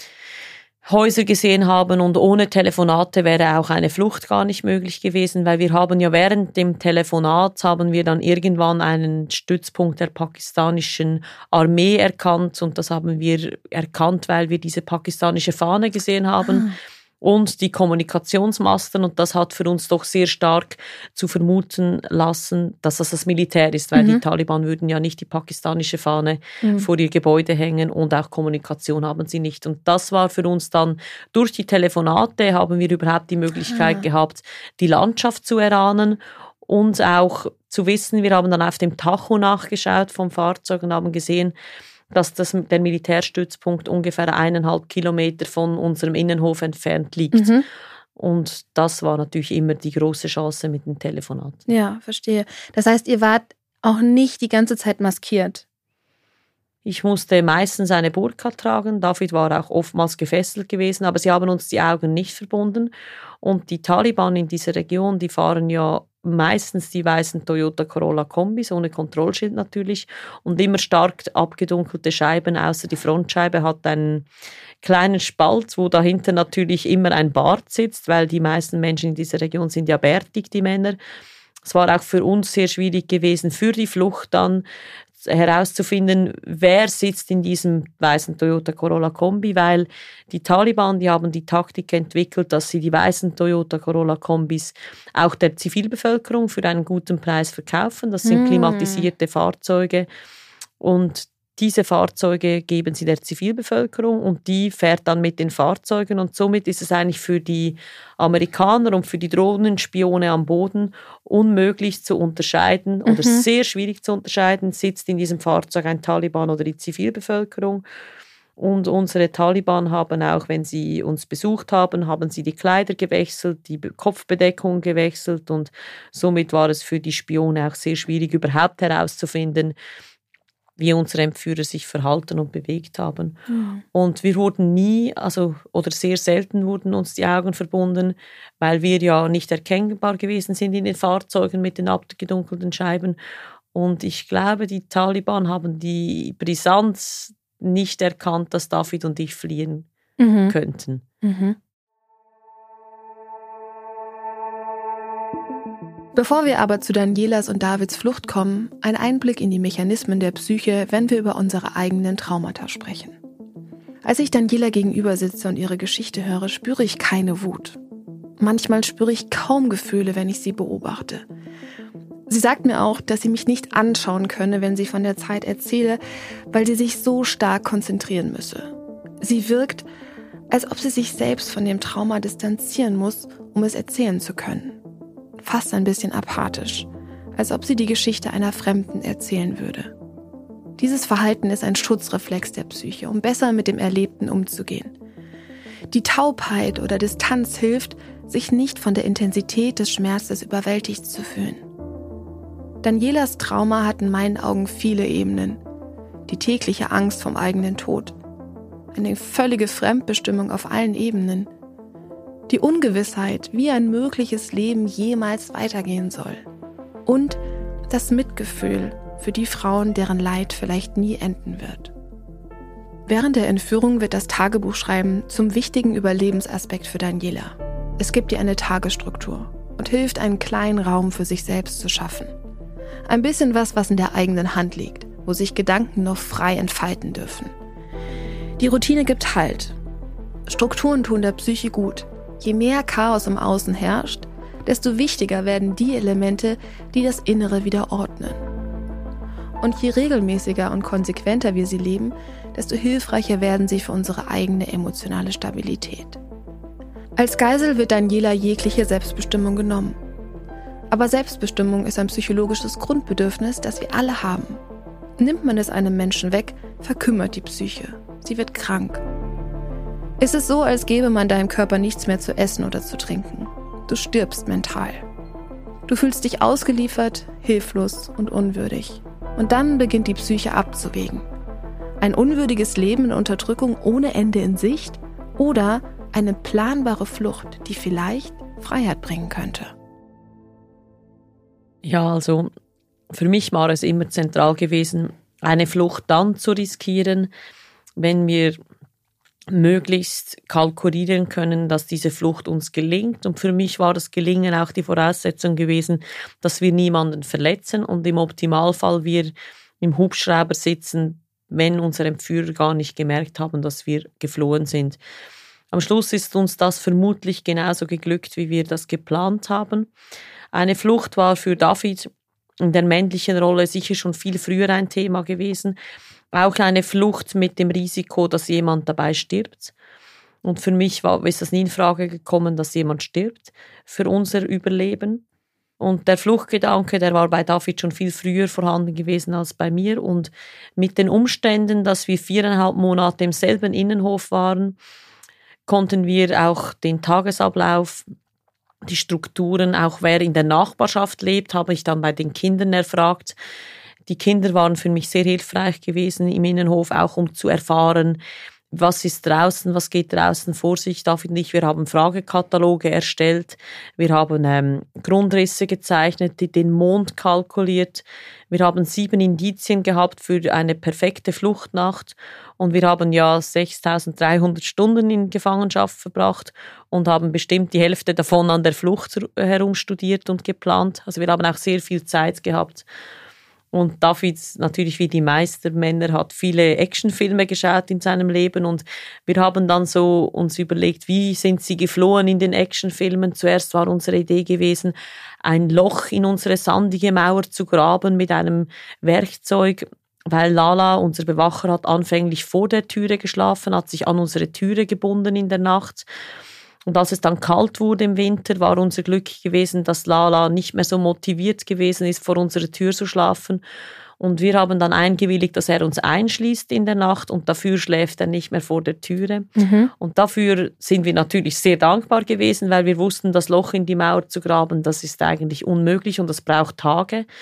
Häuser gesehen haben und ohne Telefonate wäre auch eine Flucht gar nicht möglich gewesen, weil wir haben ja während dem Telefonat haben wir dann irgendwann einen Stützpunkt der pakistanischen Armee erkannt und das haben wir erkannt, weil wir diese pakistanische Fahne gesehen haben. Und die Kommunikationsmasten und das hat für uns doch sehr stark zu vermuten lassen, dass das Militär ist, weil die Taliban würden ja nicht die pakistanische Fahne vor ihr Gebäude hängen und auch Kommunikation haben sie nicht. Und das war für uns dann, durch die Telefonate haben wir überhaupt die Möglichkeit gehabt, die Landschaft zu erahnen und auch zu wissen, wir haben dann auf dem Tacho nachgeschaut vom Fahrzeug und haben gesehen, dass der Militärstützpunkt ungefähr 1,5 Kilometer von unserem Innenhof entfernt liegt. Und das war natürlich immer die große Chance mit dem Telefonat. Ja, verstehe. Das heißt, ihr wart auch nicht die ganze Zeit maskiert? Ich musste meistens eine Burka tragen. David war auch oftmals gefesselt gewesen, aber sie haben uns die Augen nicht verbunden. Und die Taliban in dieser Region, die fahren ja meistens die weißen Toyota Corolla Kombis, ohne Kontrollschild natürlich, und immer stark abgedunkelte Scheiben, außer die Frontscheibe hat einen kleinen Spalt, wo dahinter natürlich immer ein Bart sitzt, weil die meisten Menschen in dieser Region sind ja bärtig, die Männer. Es war auch für uns sehr schwierig gewesen, für die Flucht dann herauszufinden, wer sitzt in diesem weißen Toyota Corolla Kombi, weil die Taliban, die haben die Taktik entwickelt, dass sie die weißen Toyota Corolla Kombis auch der Zivilbevölkerung für einen guten Preis verkaufen. Das sind klimatisierte Fahrzeuge und diese Fahrzeuge geben sie der Zivilbevölkerung und die fährt dann mit den Fahrzeugen und somit ist es eigentlich für die Amerikaner und für die Drohnenspione am Boden unmöglich zu unterscheiden oder sehr schwierig zu unterscheiden, sitzt in diesem Fahrzeug ein Taliban oder die Zivilbevölkerung. Und unsere Taliban haben auch, wenn sie uns besucht haben, haben sie die Kleider gewechselt, die Kopfbedeckung gewechselt und somit war es für die Spione auch sehr schwierig, überhaupt herauszufinden, wie unsere Entführer sich verhalten und bewegt haben. Und wir wurden nie, oder sehr selten wurden uns die Augen verbunden, weil wir ja nicht erkennbar gewesen sind in den Fahrzeugen mit den abgedunkelten Scheiben. Und ich glaube, die Taliban haben die Brisanz nicht erkannt, dass David und ich fliehen könnten. Bevor wir aber zu Danielas und Davids Flucht kommen, ein Einblick in die Mechanismen der Psyche, wenn wir über unsere eigenen Traumata sprechen. Als ich Daniela gegenüber sitze und ihre Geschichte höre, spüre ich keine Wut. Manchmal spüre ich kaum Gefühle, wenn ich sie beobachte. Sie sagt mir auch, dass sie mich nicht anschauen könne, wenn sie von der Zeit erzähle, weil sie sich so stark konzentrieren müsse. Sie wirkt, als ob sie sich selbst von dem Trauma distanzieren muss, um es erzählen zu können. Fast ein bisschen apathisch, als ob sie die Geschichte einer Fremden erzählen würde. Dieses Verhalten ist ein Schutzreflex der Psyche, um besser mit dem Erlebten umzugehen. Die Taubheit oder Distanz hilft, sich nicht von der Intensität des Schmerzes überwältigt zu fühlen. Danielas Trauma hat in meinen Augen viele Ebenen. Die tägliche Angst vom eigenen Tod. Eine völlige Fremdbestimmung auf allen Ebenen. Die Ungewissheit, wie ein mögliches Leben jemals weitergehen soll. Und das Mitgefühl für die Frauen, deren Leid vielleicht nie enden wird. Während der Entführung wird das Tagebuchschreiben zum wichtigen Überlebensaspekt für Daniela. Es gibt ihr eine Tagesstruktur und hilft, einen kleinen Raum für sich selbst zu schaffen. Ein bisschen was in der eigenen Hand liegt, wo sich Gedanken noch frei entfalten dürfen. Die Routine gibt Halt. Strukturen tun der Psyche gut. Je mehr Chaos im Außen herrscht, desto wichtiger werden die Elemente, die das Innere wieder ordnen. Und je regelmäßiger und konsequenter wir sie leben, desto hilfreicher werden sie für unsere eigene emotionale Stabilität. Als Geisel wird Daniela jegliche Selbstbestimmung genommen. Aber Selbstbestimmung ist ein psychologisches Grundbedürfnis, das wir alle haben. Nimmt man es einem Menschen weg, verkümmert die Psyche. Sie wird krank. Es ist so, als gäbe man deinem Körper nichts mehr zu essen oder zu trinken. Du stirbst mental. Du fühlst dich ausgeliefert, hilflos und unwürdig. Und dann beginnt die Psyche abzuwägen. Ein unwürdiges Leben in Unterdrückung ohne Ende in Sicht oder eine planbare Flucht, die vielleicht Freiheit bringen könnte. Ja, also für mich war es immer zentral gewesen, eine Flucht dann zu riskieren, wenn wir möglichst kalkulieren können, dass diese Flucht uns gelingt. Und für mich war das Gelingen auch die Voraussetzung gewesen, dass wir niemanden verletzen und im Optimalfall wir im Hubschrauber sitzen, wenn unsere Entführer gar nicht gemerkt haben, dass wir geflohen sind. Am Schluss ist uns das vermutlich genauso geglückt, wie wir das geplant haben. Eine Flucht war für David in der männlichen Rolle sicher schon viel früher ein Thema gewesen. Auch eine Flucht mit dem Risiko, dass jemand dabei stirbt. Und für mich ist das nie in Frage gekommen, dass jemand stirbt für unser Überleben. Und der Fluchtgedanke, der war bei David schon viel früher vorhanden gewesen als bei mir. Und mit den Umständen, dass wir 4,5 Monate im selben Innenhof waren, konnten wir auch den Tagesablauf, die Strukturen, auch wer in der Nachbarschaft lebt, habe ich dann bei den Kindern erfragt. Die Kinder waren für mich sehr hilfreich gewesen im Innenhof, auch um zu erfahren, was ist draußen, was geht draußen vor sich. David und ich, wir haben Fragekataloge erstellt, wir haben Grundrisse gezeichnet, den Mond kalkuliert, wir haben 7 Indizien gehabt für eine perfekte Fluchtnacht und wir haben ja 6.300 Stunden in Gefangenschaft verbracht und haben bestimmt die Hälfte davon an der Flucht herumstudiert und geplant. Also wir haben auch sehr viel Zeit gehabt. Und David, natürlich wie die meisten Männer, hat viele Actionfilme geschaut in seinem Leben und wir haben dann so uns überlegt, wie sind sie geflohen in den Actionfilmen. Zuerst war unsere Idee gewesen, ein Loch in unsere sandige Mauer zu graben mit einem Werkzeug, weil Lala, unser Bewacher, hat anfänglich vor der Türe geschlafen, hat sich an unsere Türe gebunden in der Nacht. Und als es dann kalt wurde im Winter, war unser Glück gewesen, dass Lala nicht mehr so motiviert gewesen ist, vor unserer Tür zu schlafen. Und wir haben dann eingewilligt, dass er uns einschließt in der Nacht und dafür schläft er nicht mehr vor der Türe. Und dafür sind wir natürlich sehr dankbar gewesen, weil wir wussten, das Loch in die Mauer zu graben, das ist eigentlich unmöglich und das braucht Tage.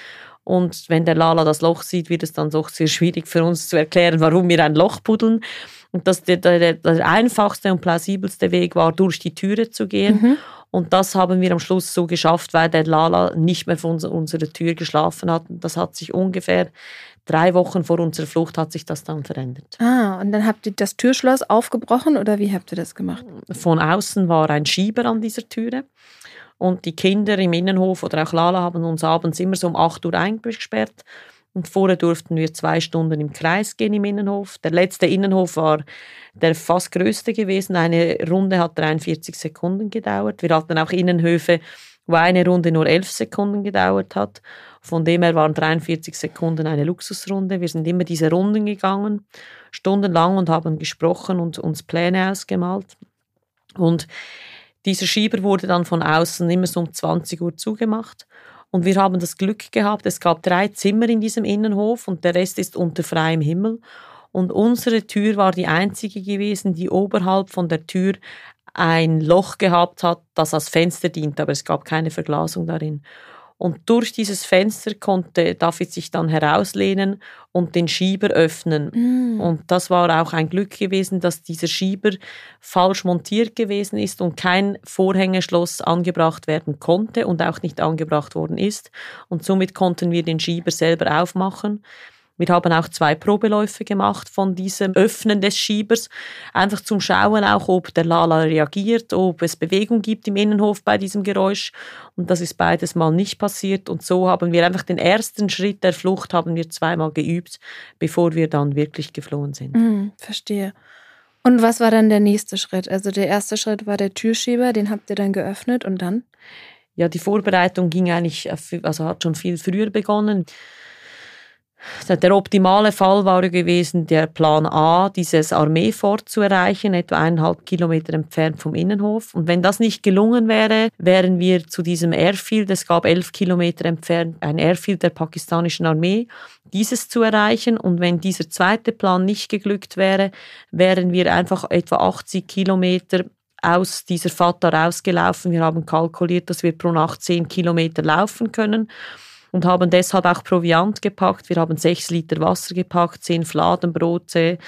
Und wenn der Lala das Loch sieht, wird es dann doch sehr schwierig für uns zu erklären, warum wir ein Loch buddeln. Und der einfachste und plausibelste Weg war, durch die Türe zu gehen. Und das haben wir am Schluss so geschafft, weil der Lala nicht mehr vor unserer Tür geschlafen hat. Und das hat sich ungefähr 3 Wochen vor unserer Flucht hat sich das dann verändert. Und dann habt ihr das Türschloss aufgebrochen oder wie habt ihr das gemacht? Von außen war ein Schieber an dieser Türe. Und die Kinder im Innenhof oder auch Lala haben uns abends immer so um 8 Uhr eingesperrt. Und vorher durften wir 2 Stunden im Kreis gehen im Innenhof. Der letzte Innenhof war der fast größte gewesen. Eine Runde hat 43 Sekunden gedauert. Wir hatten auch Innenhöfe, wo eine Runde nur 11 Sekunden gedauert hat. Von dem her waren 43 Sekunden eine Luxusrunde. Wir sind immer diese Runden gegangen, stundenlang, und haben gesprochen und uns Pläne ausgemalt. Und dieser Schieber wurde dann von außen immer so um 20 Uhr zugemacht. Und wir haben das Glück gehabt, es gab 3 Zimmer in diesem Innenhof und der Rest ist unter freiem Himmel. Und unsere Tür war die einzige gewesen, die oberhalb von der Tür ein Loch gehabt hat, das als Fenster diente, aber es gab keine Verglasung darin. Und durch dieses Fenster konnte David sich dann herauslehnen und den Schieber öffnen. Und das war auch ein Glück gewesen, dass dieser Schieber falsch montiert gewesen ist und kein Vorhängeschloss angebracht werden konnte und auch nicht angebracht worden ist. Und somit konnten wir den Schieber selber aufmachen. Wir haben auch 2 Probeläufe gemacht von diesem Öffnen des Schiebers, einfach zum Schauen auch, ob der Lala reagiert, ob es Bewegung gibt im Innenhof bei diesem Geräusch. Und das ist beides mal nicht passiert. Und so haben wir einfach den ersten Schritt der Flucht haben wir 2-mal geübt, bevor wir dann wirklich geflohen sind. Verstehe. Und was war dann der nächste Schritt? Also der erste Schritt war der Türschieber, den habt ihr dann geöffnet und dann? Ja, die Vorbereitung ging eigentlich, also hat schon viel früher begonnen. Der optimale Fall war gewesen, der Plan A, dieses Armeefort zu erreichen, etwa 1,5 Kilometer entfernt vom Innenhof. Und wenn das nicht gelungen wäre, wären wir zu diesem Airfield, es gab 11 Kilometer entfernt, ein Airfield der pakistanischen Armee, dieses zu erreichen. Und wenn dieser zweite Plan nicht geglückt wäre, wären wir einfach etwa 80 Kilometer aus dieser Fata rausgelaufen. Wir haben kalkuliert, dass wir pro Nacht 10 Kilometer laufen können. Und haben deshalb auch Proviant gepackt. Wir haben 6 Liter Wasser gepackt, 10 Fladenbrote,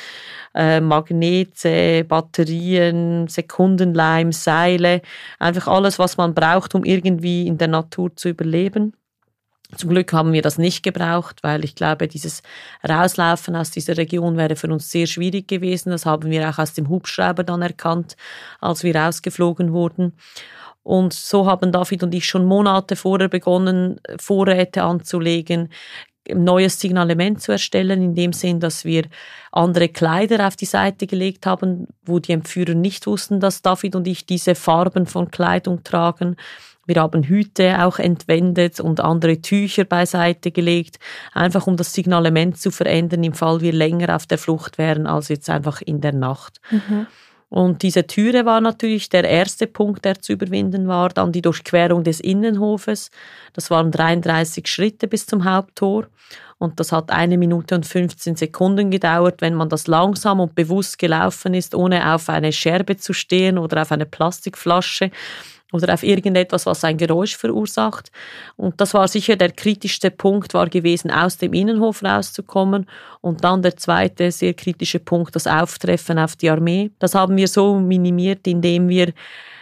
Magnete, Batterien, Sekundenleim, Seile. Einfach alles, was man braucht, um irgendwie in der Natur zu überleben. Zum Glück haben wir das nicht gebraucht, weil ich glaube, dieses Rauslaufen aus dieser Region wäre für uns sehr schwierig gewesen. Das haben wir auch aus dem Hubschrauber dann erkannt, als wir rausgeflogen wurden. Und so haben David und ich schon Monate vorher begonnen, Vorräte anzulegen, ein neues Signalement zu erstellen, in dem Sinn, dass wir andere Kleider auf die Seite gelegt haben, wo die Entführer nicht wussten, dass David und ich diese Farben von Kleidung tragen. Wir haben Hüte auch entwendet und andere Tücher beiseite gelegt, einfach um das Signalement zu verändern, im Fall wir länger auf der Flucht wären als jetzt einfach in der Nacht. Und diese Türe war natürlich der erste Punkt, der zu überwinden war. Dann die Durchquerung des Innenhofes. Das waren 33 Schritte bis zum Haupttor. Und das hat 1 Minute und 15 Sekunden gedauert, wenn man das langsam und bewusst gelaufen ist, ohne auf eine Scherbe zu stehen oder auf eine Plastikflasche oder auf irgendetwas, was ein Geräusch verursacht. Und das war sicher der kritischste Punkt, war gewesen, aus dem Innenhof rauszukommen. Und dann der zweite sehr kritische Punkt, das Auftreffen auf die Armee. Das haben wir so minimiert, indem wir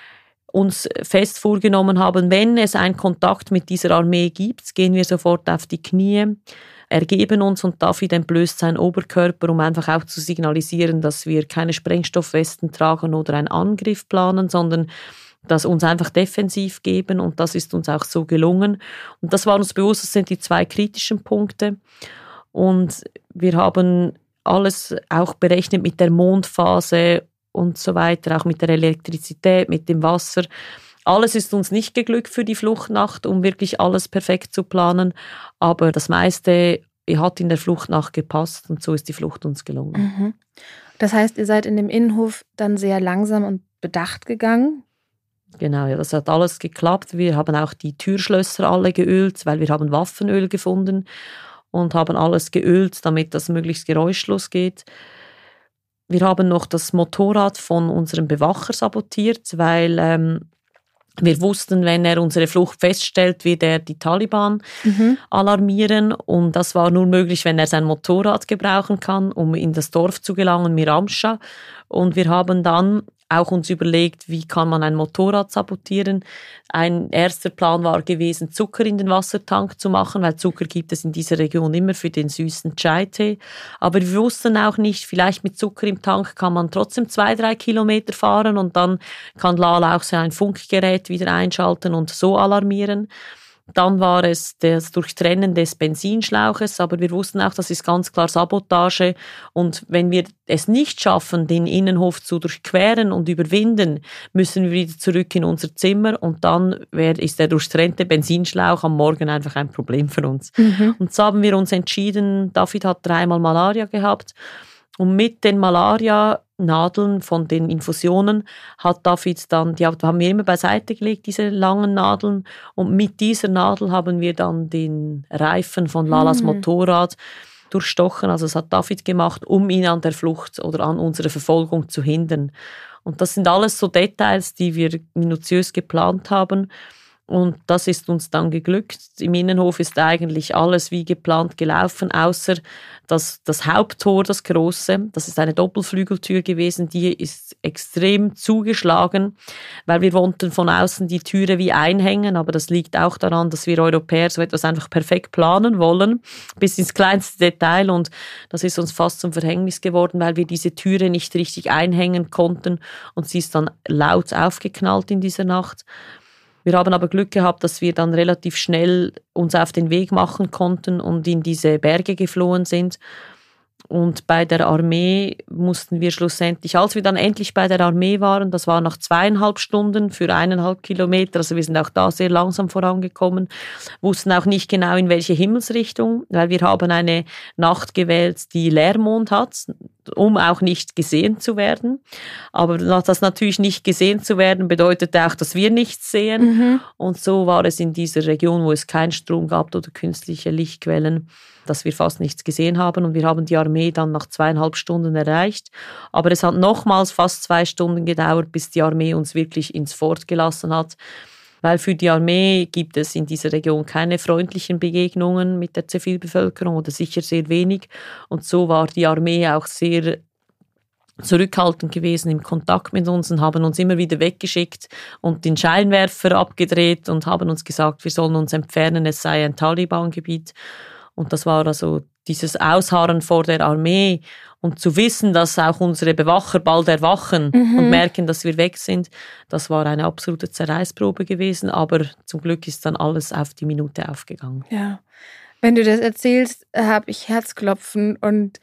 uns fest vorgenommen haben, wenn es einen Kontakt mit dieser Armee gibt, gehen wir sofort auf die Knie, ergeben uns und David entblößt seinen Oberkörper, um einfach auch zu signalisieren, dass wir keine Sprengstoffwesten tragen oder einen Angriff planen, sondern das uns einfach defensiv geben, und das ist uns auch so gelungen. Und das war uns bewusst, das sind die 2 kritischen Punkte. Und wir haben alles auch berechnet mit der Mondphase und so weiter, auch mit der Elektrizität, mit dem Wasser. Alles ist uns nicht geglückt für die Fluchtnacht, um wirklich alles perfekt zu planen, aber das meiste hat in der Fluchtnacht gepasst und so ist die Flucht uns gelungen. Das heißt, ihr seid in dem Innenhof dann sehr langsam und bedacht gegangen? Genau, ja, das hat alles geklappt. Wir haben auch die Türschlösser alle geölt, weil wir haben Waffenöl gefunden und haben alles geölt, damit das möglichst geräuschlos geht. Wir haben noch das Motorrad von unserem Bewacher sabotiert, weil Wir wussten, wenn er unsere Flucht feststellt, wird er die Taliban alarmieren. Und das war nur möglich, wenn er sein Motorrad gebrauchen kann, um in das Dorf zu gelangen, Miramsha. Und wir haben dann auch uns überlegt, wie kann man ein Motorrad sabotieren. Ein erster Plan war gewesen, Zucker in den Wassertank zu machen, weil Zucker gibt es in dieser Region immer für den süßen Chai-Tee. Aber wir wussten auch nicht, vielleicht mit Zucker im Tank kann man trotzdem 2-3 Kilometer fahren und dann kann Lala auch sein Funkgerät wieder einschalten und so alarmieren. Dann war es das Durchtrennen des Benzinschlauches, aber wir wussten auch, das ist ganz klar Sabotage. Und wenn wir es nicht schaffen, den Innenhof zu durchqueren und überwinden, müssen wir wieder zurück in unser Zimmer und dann ist der durchtrennte Benzinschlauch am Morgen einfach ein Problem für uns. Und so haben wir uns entschieden, David hat 3-mal Malaria gehabt und mit den Malaria-Nadeln von den Infusionen hat David dann, die haben wir immer beiseite gelegt, diese langen Nadeln. Und mit dieser Nadel haben wir dann den Reifen von Lalas Motorrad durchstochen. Also das hat David gemacht, um ihn an der Flucht oder an unserer Verfolgung zu hindern. Und das sind alles so Details, die wir minutiös geplant haben. Und das ist uns dann geglückt. Im Innenhof ist eigentlich alles wie geplant gelaufen, außer das Haupttor, das große. Das ist eine Doppelflügeltür gewesen, die ist extrem zugeschlagen, weil wir wollten von außen die Türe wie einhängen, aber das liegt auch daran, dass wir Europäer so etwas einfach perfekt planen wollen, bis ins kleinste Detail, und das ist uns fast zum Verhängnis geworden, weil wir diese Türe nicht richtig einhängen konnten und sie ist dann laut aufgeknallt in dieser Nacht. Wir haben aber Glück gehabt, dass wir dann relativ schnell uns auf den Weg machen konnten und in diese Berge geflohen sind. Und bei der Armee mussten wir schlussendlich, als wir dann endlich bei der Armee waren, das war nach 2,5 Stunden für 1,5 Kilometer, also wir sind auch da sehr langsam vorangekommen, wussten auch nicht genau in welche Himmelsrichtung, weil wir haben eine Nacht gewählt, die Leermond hat, um auch nicht gesehen zu werden. Aber das natürlich nicht gesehen zu werden, bedeutete auch, dass wir nichts sehen. Und so war es in dieser Region, wo es keinen Strom gab oder künstliche Lichtquellen, dass wir fast nichts gesehen haben. Und wir haben die Armee dann nach 2,5 Stunden erreicht. Aber es hat nochmals fast 2 Stunden gedauert, bis die Armee uns wirklich ins Fort gelassen hat. Weil für die Armee gibt es in dieser Region keine freundlichen Begegnungen mit der Zivilbevölkerung oder sicher sehr wenig. Und so war die Armee auch sehr zurückhaltend gewesen im Kontakt mit uns und haben uns immer wieder weggeschickt und den Scheinwerfer abgedreht und haben uns gesagt, wir sollen uns entfernen, es sei ein Taliban-Gebiet. Und das war also dieses Ausharren vor der Armee und zu wissen, dass auch unsere Bewacher bald erwachen und merken, dass wir weg sind, das war eine absolute Zerreißprobe gewesen. Aber zum Glück ist dann alles auf die Minute aufgegangen. Ja, wenn du das erzählst, habe ich Herzklopfen und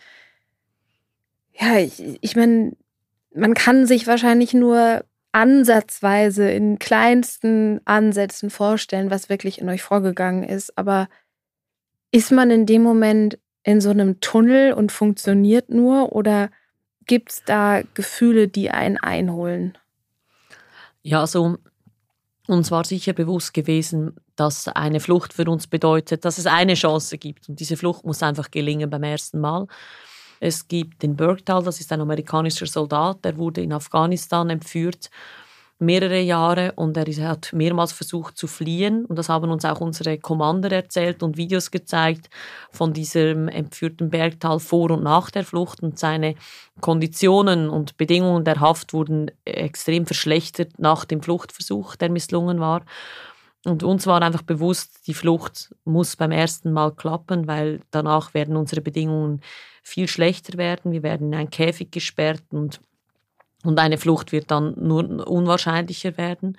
ja, ich meine, man kann sich wahrscheinlich nur ansatzweise in kleinsten Ansätzen vorstellen, was wirklich in euch vorgegangen ist. Aber ist man in dem Moment in so einem Tunnel und funktioniert nur oder gibt es da Gefühle, die einen einholen? Ja, also uns war sicher bewusst gewesen, dass eine Flucht für uns bedeutet, dass es eine Chance gibt. Und diese Flucht muss einfach gelingen beim ersten Mal. Es gibt den Bergdahl, das ist ein amerikanischer Soldat, der wurde in Afghanistan entführt, mehrere Jahre, und er hat mehrmals versucht zu fliehen. Und das haben uns auch unsere Commander erzählt und Videos gezeigt von diesem entführten Bergdahl vor und nach der Flucht. Und seine Konditionen und Bedingungen der Haft wurden extrem verschlechtert nach dem Fluchtversuch, der misslungen war. Und uns war einfach bewusst, die Flucht muss beim ersten Mal klappen, weil danach werden unsere Bedingungen viel schlechter werden. Wir werden in einen Käfig gesperrt und eine Flucht wird dann nur unwahrscheinlicher werden.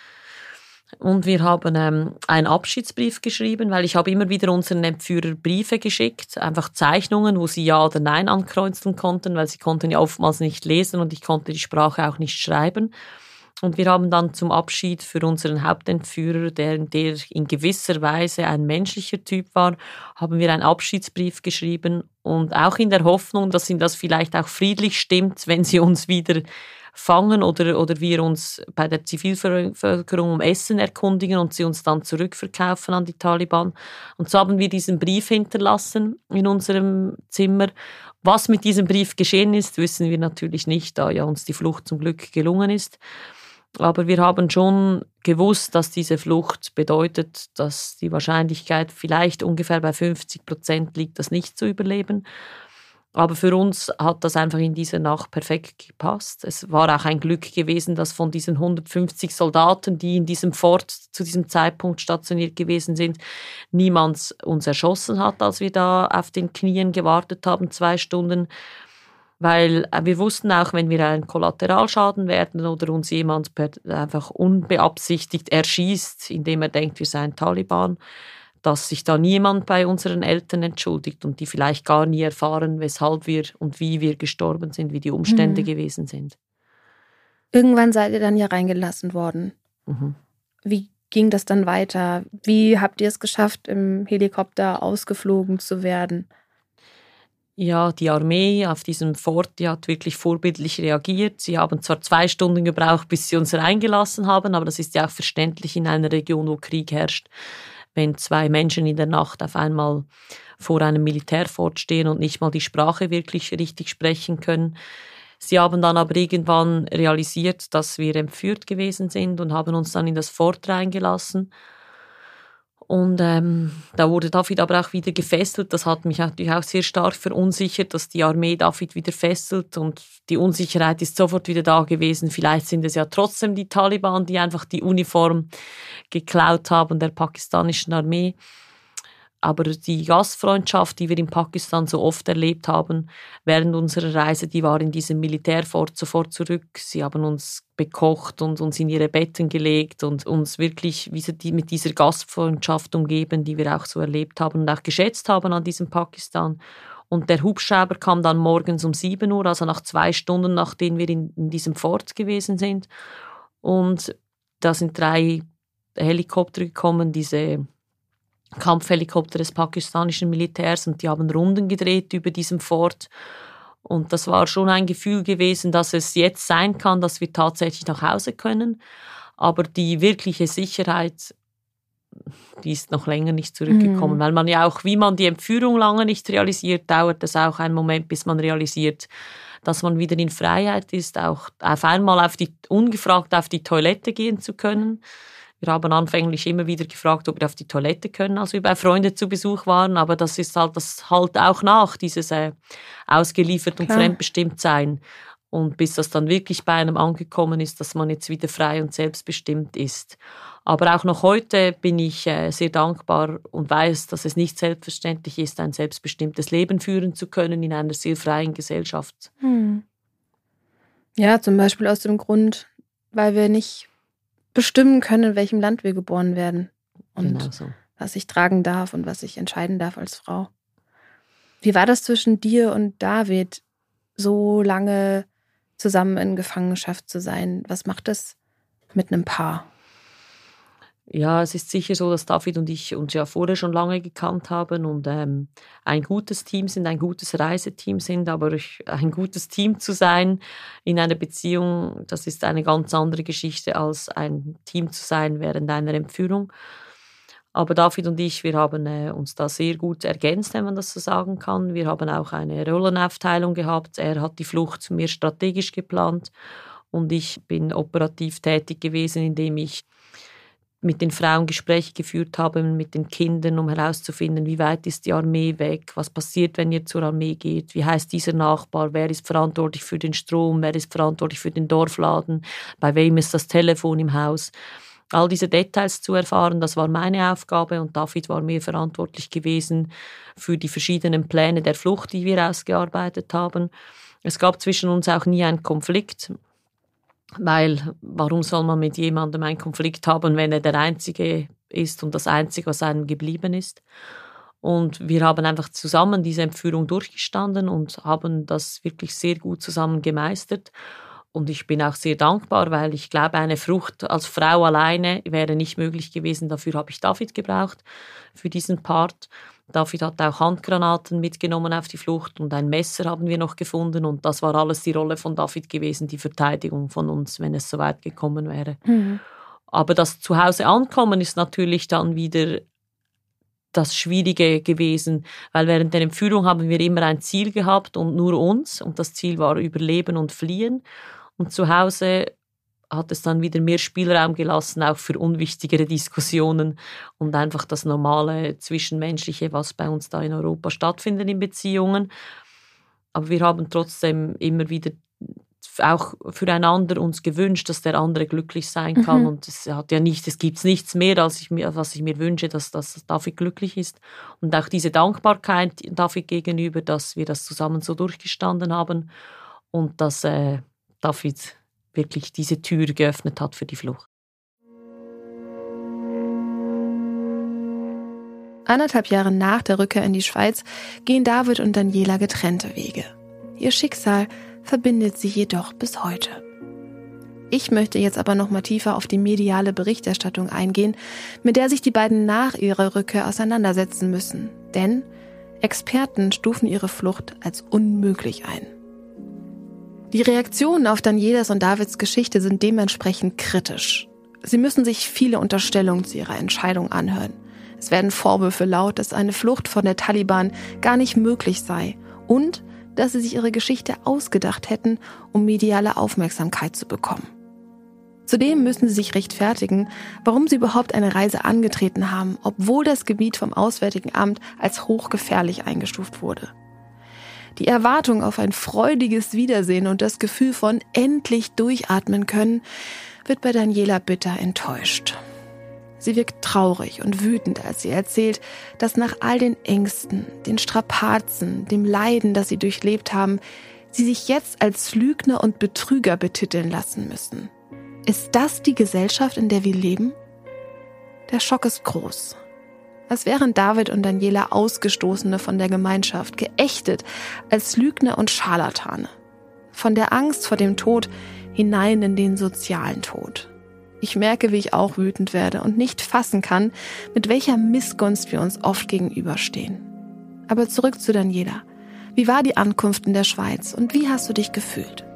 Und wir haben einen Abschiedsbrief geschrieben, weil ich habe immer wieder unseren Entführer Briefe geschickt, einfach Zeichnungen, wo sie Ja oder Nein ankreuzeln konnten, weil sie konnten ja oftmals nicht lesen und ich konnte die Sprache auch nicht schreiben. Und wir haben dann zum Abschied für unseren Hauptentführer, der in gewisser Weise ein menschlicher Typ war, haben wir einen Abschiedsbrief geschrieben und auch in der Hoffnung, dass ihm das vielleicht auch friedlich stimmt, wenn sie uns wieder fangen oder wir uns bei der Zivilbevölkerung um Essen erkundigen und sie uns dann zurückverkaufen an die Taliban. Und so haben wir diesen Brief hinterlassen in unserem Zimmer. Was mit diesem Brief geschehen ist, wissen wir natürlich nicht, da ja uns die Flucht zum Glück gelungen ist. Aber wir haben schon gewusst, dass diese Flucht bedeutet, dass die Wahrscheinlichkeit vielleicht ungefähr bei 50% liegt, das nicht zu überleben. Aber für uns hat das einfach in dieser Nacht perfekt gepasst. Es war auch ein Glück gewesen, dass von diesen 150 Soldaten, die in diesem Fort zu diesem Zeitpunkt stationiert gewesen sind, niemand uns erschossen hat, als wir da auf den Knien gewartet haben, 2 Stunden. Weil wir wussten auch, wenn wir einen Kollateralschaden werden oder uns jemand einfach unbeabsichtigt erschießt, indem er denkt, wir seien Taliban, dass sich da niemand bei unseren Eltern entschuldigt und die vielleicht gar nie erfahren, weshalb wir und wie wir gestorben sind, wie die Umstände gewesen sind. Irgendwann seid ihr dann ja reingelassen worden. Wie ging das dann weiter? Wie habt ihr es geschafft, im Helikopter ausgeflogen zu werden? Ja, die Armee auf diesem Fort, die hat wirklich vorbildlich reagiert. Sie haben zwar 2 Stunden gebraucht, bis sie uns reingelassen haben, aber das ist ja auch verständlich in einer Region, wo Krieg herrscht. Wenn 2 Menschen in der Nacht auf einmal vor einem Militärfort stehen und nicht mal die Sprache wirklich richtig sprechen können. Sie haben dann aber irgendwann realisiert, dass wir entführt gewesen sind und haben uns dann in das Fort reingelassen. Und da wurde David aber auch wieder gefesselt. Das hat mich natürlich auch sehr stark verunsichert, dass die Armee David wieder fesselt. Und die Unsicherheit ist sofort wieder da gewesen. Vielleicht sind es ja trotzdem die Taliban, die einfach die Uniform geklaut haben der pakistanischen Armee. Aber die Gastfreundschaft, die wir in Pakistan so oft erlebt haben, während unserer Reise, die war in diesem Militärfort sofort zurück. Sie haben uns bekocht und uns in ihre Betten gelegt und uns wirklich mit dieser Gastfreundschaft umgeben, die wir auch so erlebt haben und auch geschätzt haben an diesem Pakistan. Und der Hubschrauber kam dann morgens um 7 Uhr, also nach 2 Stunden, nachdem wir in diesem Fort gewesen sind. Und da sind 3 Helikopter gekommen, diese Kampfhelikopter des pakistanischen Militärs, und die haben Runden gedreht über diesem Fort. Und das war schon ein Gefühl gewesen, dass es jetzt sein kann, dass wir tatsächlich nach Hause können. Aber die wirkliche Sicherheit, die ist noch länger nicht zurückgekommen. Weil man ja auch, wie man die Entführung lange nicht realisiert, dauert es auch einen Moment, bis man realisiert, dass man wieder in Freiheit ist, auch auf einmal ungefragt auf die Toilette gehen zu können. Wir haben anfänglich immer wieder gefragt, ob wir auf die Toilette können, als wir bei Freunden zu Besuch waren. Aber das halt auch nach, dieses ausgeliefert und fremdbestimmt sein. Und bis das dann wirklich bei einem angekommen ist, dass man jetzt wieder frei und selbstbestimmt ist. Aber auch noch heute bin ich sehr dankbar und weiß, dass es nicht selbstverständlich ist, ein selbstbestimmtes Leben führen zu können in einer sehr freien Gesellschaft. Ja, zum Beispiel aus dem Grund, weil wir nicht bestimmen können, in welchem Land wir geboren werden und genau so. Was ich tragen darf und was ich entscheiden darf als Frau. Wie war das zwischen dir und David, so lange zusammen in Gefangenschaft zu sein? Was macht das mit einem Paar? Ja, es ist sicher so, dass David und ich uns ja vorher schon lange gekannt haben und ein gutes Team sind, ein gutes Reiseteam sind, aber ein gutes Team zu sein in einer Beziehung, das ist eine ganz andere Geschichte, als ein Team zu sein während einer Entführung. Aber David und ich, wir haben uns da sehr gut ergänzt, wenn man das so sagen kann. Wir haben auch eine Rollenaufteilung gehabt. Er hat die Flucht mehr strategisch geplant und ich bin operativ tätig gewesen, indem ich mit den Frauen Gespräche geführt habe, mit den Kindern, um herauszufinden, wie weit ist die Armee weg, was passiert, wenn ihr zur Armee geht, wie heißt dieser Nachbar, wer ist verantwortlich für den Strom, wer ist verantwortlich für den Dorfladen, bei wem ist das Telefon im Haus. All diese Details zu erfahren, das war meine Aufgabe und David war mir verantwortlich gewesen für die verschiedenen Pläne der Flucht, die wir ausgearbeitet haben. Es gab zwischen uns auch nie einen Konflikt. Weil, warum soll man mit jemandem einen Konflikt haben, wenn er der Einzige ist und das Einzige, was einem geblieben ist? Und wir haben einfach zusammen diese Entführung durchgestanden und haben das wirklich sehr gut zusammen gemeistert. Und ich bin auch sehr dankbar, weil ich glaube, eine Flucht als Frau alleine wäre nicht möglich gewesen. Dafür habe ich David gebraucht, für diesen Part. David hat auch Handgranaten mitgenommen auf die Flucht und ein Messer haben wir noch gefunden. Und das war alles die Rolle von David gewesen, die Verteidigung von uns, wenn es so weit gekommen wäre. Aber das Zuhause ankommen ist natürlich dann wieder das Schwierige gewesen, weil während der Entführung haben wir immer ein Ziel gehabt und nur uns. Und das Ziel war Überleben und Fliehen. Und zu Hause hat es dann wieder mehr Spielraum gelassen, auch für unwichtigere Diskussionen und einfach das normale Zwischenmenschliche, was bei uns da in Europa stattfindet in Beziehungen. Aber wir haben trotzdem immer wieder auch füreinander uns gewünscht, dass der andere glücklich sein kann. Und es gibt nichts mehr, was ich mir wünsche, dass David glücklich ist. Und auch diese Dankbarkeit David gegenüber, dass wir das zusammen so durchgestanden haben und dass David wirklich diese Tür geöffnet hat für die Flucht. 1,5 Jahre nach der Rückkehr in die Schweiz gehen David und Daniela getrennte Wege. Ihr Schicksal verbindet sie jedoch bis heute. Ich möchte jetzt aber noch mal tiefer auf die mediale Berichterstattung eingehen, mit der sich die beiden nach ihrer Rückkehr auseinandersetzen müssen. Denn Experten stufen ihre Flucht als unmöglich ein. Die Reaktionen auf Danielas und Davids Geschichte sind dementsprechend kritisch. Sie müssen sich viele Unterstellungen zu ihrer Entscheidung anhören. Es werden Vorwürfe laut, dass eine Flucht von der Taliban gar nicht möglich sei und dass sie sich ihre Geschichte ausgedacht hätten, um mediale Aufmerksamkeit zu bekommen. Zudem müssen sie sich rechtfertigen, warum sie überhaupt eine Reise angetreten haben, obwohl das Gebiet vom Auswärtigen Amt als hochgefährlich eingestuft wurde. Die Erwartung auf ein freudiges Wiedersehen und das Gefühl von endlich durchatmen können, wird bei Daniela bitter enttäuscht. Sie wirkt traurig und wütend, als sie erzählt, dass nach all den Ängsten, den Strapazen, dem Leiden, das sie durchlebt haben, sie sich jetzt als Lügner und Betrüger betiteln lassen müssen. Ist das die Gesellschaft, in der wir leben? Der Schock ist groß. Als wären David und Daniela Ausgestoßene von der Gemeinschaft, geächtet als Lügner und Scharlatane. Von der Angst vor dem Tod hinein in den sozialen Tod. Ich merke, wie ich auch wütend werde und nicht fassen kann, mit welcher Missgunst wir uns oft gegenüberstehen. Aber zurück zu Daniela. Wie war die Ankunft in der Schweiz und wie hast du dich gefühlt?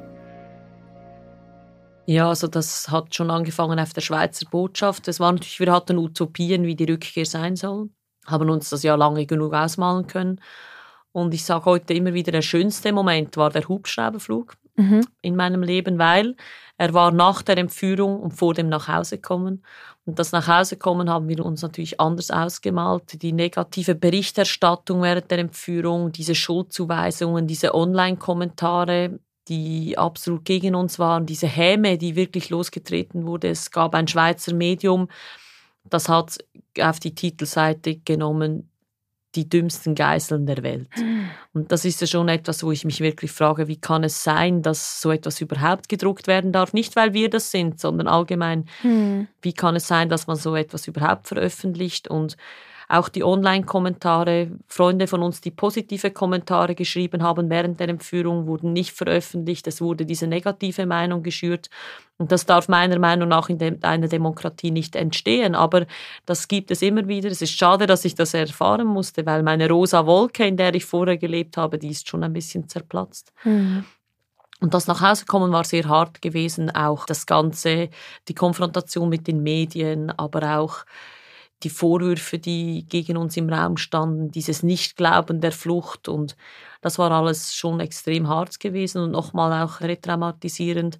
Ja, also das hat schon angefangen auf der Schweizer Botschaft. Wir hatten Utopien, wie die Rückkehr sein soll, haben uns das ja lange genug ausmalen können. Und ich sage heute immer wieder, der schönste Moment war der Hubschrauberflug in meinem Leben, weil er war nach der Entführung und vor dem Nachhausekommen. Und das Nachhausekommen haben wir uns natürlich anders ausgemalt. Die negative Berichterstattung während der Entführung, diese Schuldzuweisungen, diese Online-Kommentare, die absolut gegen uns waren, diese Häme, die wirklich losgetreten wurde. Es gab ein Schweizer Medium, das hat auf die Titelseite genommen, die dümmsten Geiseln der Welt. Und das ist ja schon etwas, wo ich mich wirklich frage, wie kann es sein, dass so etwas überhaupt gedruckt werden darf? Nicht, weil wir das sind, sondern allgemein, wie kann es sein, dass man so etwas überhaupt veröffentlicht? Und auch die Online-Kommentare, Freunde von uns, die positive Kommentare geschrieben haben während der Entführung, wurden nicht veröffentlicht. Es wurde diese negative Meinung geschürt. Und das darf meiner Meinung nach in einer Demokratie nicht entstehen. Aber das gibt es immer wieder. Es ist schade, dass ich das erfahren musste, weil meine rosa Wolke, in der ich vorher gelebt habe, die ist schon ein bisschen zerplatzt. Und das Nachhausekommen war sehr hart gewesen. Auch das Ganze, die Konfrontation mit den Medien, aber auch die Vorwürfe, die gegen uns im Raum standen, dieses Nichtglauben der Flucht. Und das war alles schon extrem hart gewesen und nochmal auch retraumatisierend.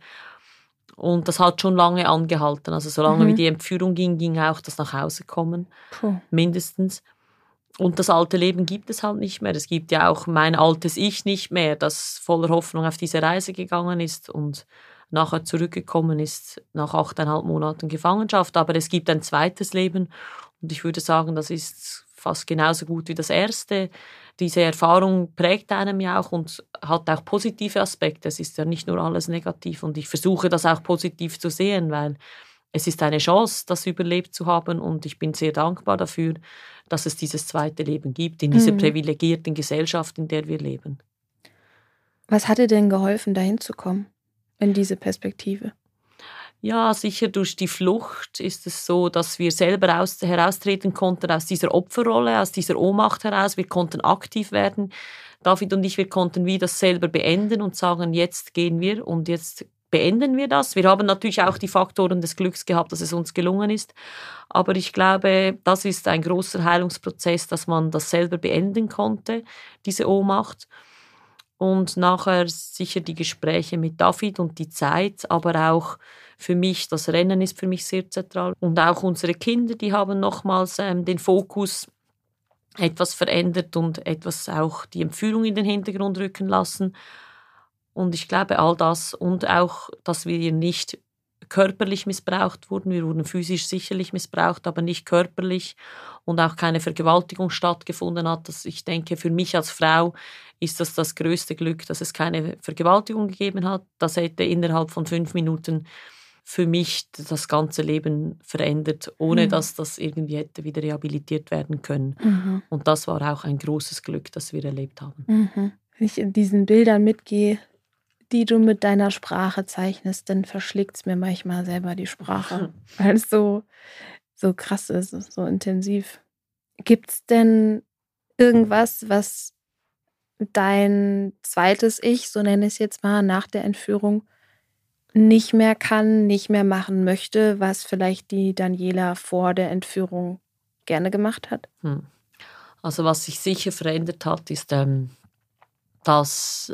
Und das hat schon lange angehalten. Also solange wie die Entführung ging auch das Nachhausekommen, mindestens. Und das alte Leben gibt es halt nicht mehr. Es gibt ja auch mein altes Ich nicht mehr, das voller Hoffnung auf diese Reise gegangen ist und nachher zurückgekommen ist nach 8,5 Monaten Gefangenschaft. Aber es gibt ein zweites Leben und ich würde sagen, das ist fast genauso gut wie das erste. Diese Erfahrung prägt einem ja auch und hat auch positive Aspekte. Es ist ja nicht nur alles negativ und ich versuche das auch positiv zu sehen, weil es ist eine Chance, das überlebt zu haben und ich bin sehr dankbar dafür, dass es dieses zweite Leben gibt, in dieser privilegierten Gesellschaft, in der wir leben. Was hat dir denn geholfen, dahin zu kommen, in diese Perspektive? Ja, sicher durch die Flucht ist es so, dass wir selber heraustreten konnten aus dieser Opferrolle, aus dieser Ohnmacht heraus. Wir konnten aktiv werden. David und ich, wir konnten wie das selber beenden und sagen, jetzt gehen wir und jetzt beenden wir das. Wir haben natürlich auch die Faktoren des Glücks gehabt, dass es uns gelungen ist. Aber ich glaube, das ist ein großer Heilungsprozess, dass man das selber beenden konnte, diese Ohnmacht. Und nachher sicher die Gespräche mit David und die Zeit, aber auch für mich, das Rennen ist für mich sehr zentral. Und auch unsere Kinder, die haben nochmals den Fokus etwas verändert und etwas auch die Entführung in den Hintergrund rücken lassen. Und ich glaube, all das und auch, dass wir nicht körperlich missbraucht wurden. Wir wurden physisch sicherlich missbraucht, aber nicht körperlich und auch keine Vergewaltigung stattgefunden hat. Ich denke, für mich als Frau ist das größte Glück, dass es keine Vergewaltigung gegeben hat. Das hätte innerhalb von 5 Minuten für mich das ganze Leben verändert, ohne dass das irgendwie hätte wieder rehabilitiert werden können. Mhm. Und das war auch ein großes Glück, das wir erlebt haben. Mhm. Wenn ich in diesen Bildern mitgehe, die du mit deiner Sprache zeichnest, dann verschlägt es mir manchmal selber die Sprache, weil es so krass ist, so intensiv. Gibt es denn irgendwas, was dein zweites Ich, so nenne ich es jetzt mal, nach der Entführung nicht mehr kann, nicht mehr machen möchte, was vielleicht die Daniela vor der Entführung gerne gemacht hat? Also was sich sicher verändert hat, ist das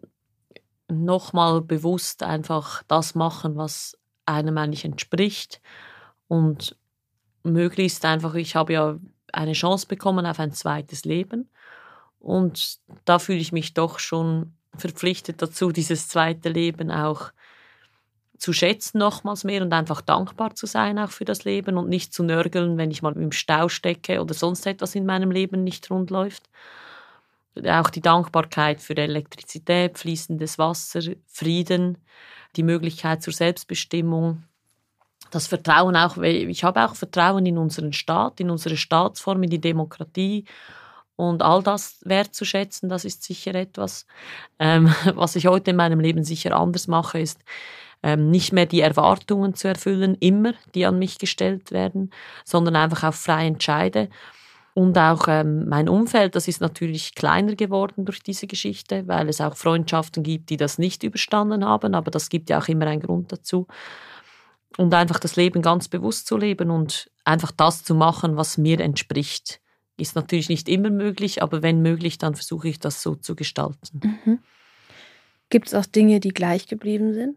nochmal bewusst einfach das machen, was einem eigentlich entspricht und möglichst einfach, ich habe ja eine Chance bekommen auf ein zweites Leben und da fühle ich mich doch schon verpflichtet dazu, dieses zweite Leben auch zu schätzen nochmals mehr und einfach dankbar zu sein auch für das Leben und nicht zu nörgeln, wenn ich mal im Stau stecke oder sonst etwas in meinem Leben nicht rund läuft. Auch die Dankbarkeit für Elektrizität, fließendes Wasser, Frieden, die Möglichkeit zur Selbstbestimmung, das Vertrauen auch, ich habe auch Vertrauen in unseren Staat, in unsere Staatsform, in die Demokratie und all das wertzuschätzen, das ist sicher etwas. Was ich heute in meinem Leben sicher anders mache, ist nicht mehr die Erwartungen zu erfüllen, immer, die an mich gestellt werden, sondern einfach auch frei entscheide. Und auch mein Umfeld, das ist natürlich kleiner geworden durch diese Geschichte, weil es auch Freundschaften gibt, die das nicht überstanden haben, aber das gibt ja auch immer einen Grund dazu. Und einfach das Leben ganz bewusst zu leben und einfach das zu machen, was mir entspricht. Ist natürlich nicht immer möglich, aber wenn möglich, dann versuche ich das so zu gestalten. Mhm. Gibt es auch Dinge, die gleich geblieben sind?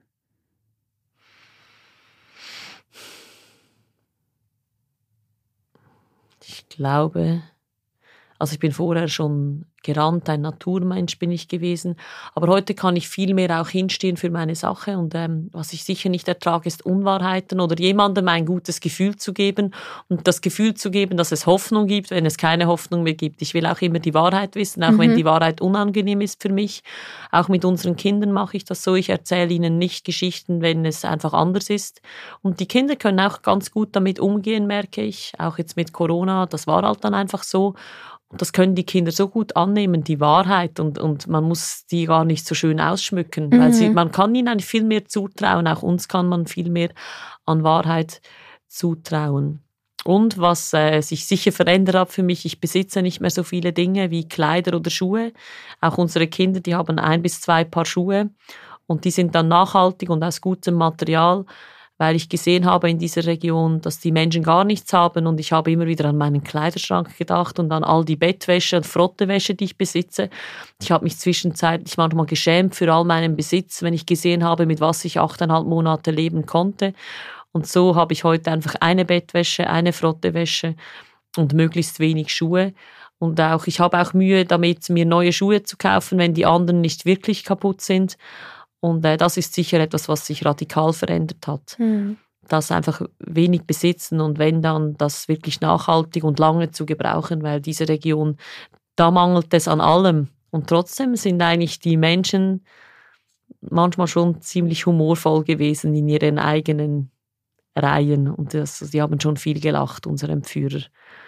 Ich glaube, also ich bin vorher schon gerannt, ein Naturmensch bin ich gewesen, aber heute kann ich viel mehr auch hinstehen für meine Sache und was ich sicher nicht ertrage, ist Unwahrheiten oder jemandem ein gutes Gefühl zu geben und das Gefühl zu geben, dass es Hoffnung gibt, wenn es keine Hoffnung mehr gibt. Ich will auch immer die Wahrheit wissen, auch wenn die Wahrheit unangenehm ist für mich. Auch mit unseren Kindern mache ich das so, ich erzähle ihnen nicht Geschichten, wenn es einfach anders ist. Und die Kinder können auch ganz gut damit umgehen, merke ich, auch jetzt mit Corona, das war halt dann einfach so. Und das können die Kinder so gut annehmen, die Wahrheit, und man muss die gar nicht so schön ausschmücken, weil man kann ihnen eigentlich viel mehr zutrauen, auch uns kann man viel mehr an Wahrheit zutrauen. Und was sich sicher verändert hat für mich, ich besitze nicht mehr so viele Dinge wie Kleider oder Schuhe. Auch unsere Kinder, die haben 1 bis 2 Paar Schuhe und die sind dann nachhaltig und aus gutem Material, weil ich gesehen habe in dieser Region, dass die Menschen gar nichts haben und ich habe immer wieder an meinen Kleiderschrank gedacht und an all die Bettwäsche und Frottewäsche, die ich besitze. Ich habe mich zwischenzeitlich manchmal geschämt für all meinen Besitz, wenn ich gesehen habe, mit was ich 8,5 Monate leben konnte. Und so habe ich heute einfach eine Bettwäsche, eine Frottewäsche und möglichst wenig Schuhe. Und auch, ich habe auch Mühe damit, mir neue Schuhe zu kaufen, wenn die anderen nicht wirklich kaputt sind. Und das ist sicher etwas, was sich radikal verändert hat. Das einfach wenig besitzen und wenn dann das wirklich nachhaltig und lange zu gebrauchen, weil diese Region, da mangelt es an allem. Und trotzdem sind eigentlich die Menschen manchmal schon ziemlich humorvoll gewesen in ihren eigenen Reihen. Und sie haben schon viel gelacht, unsere Entführer.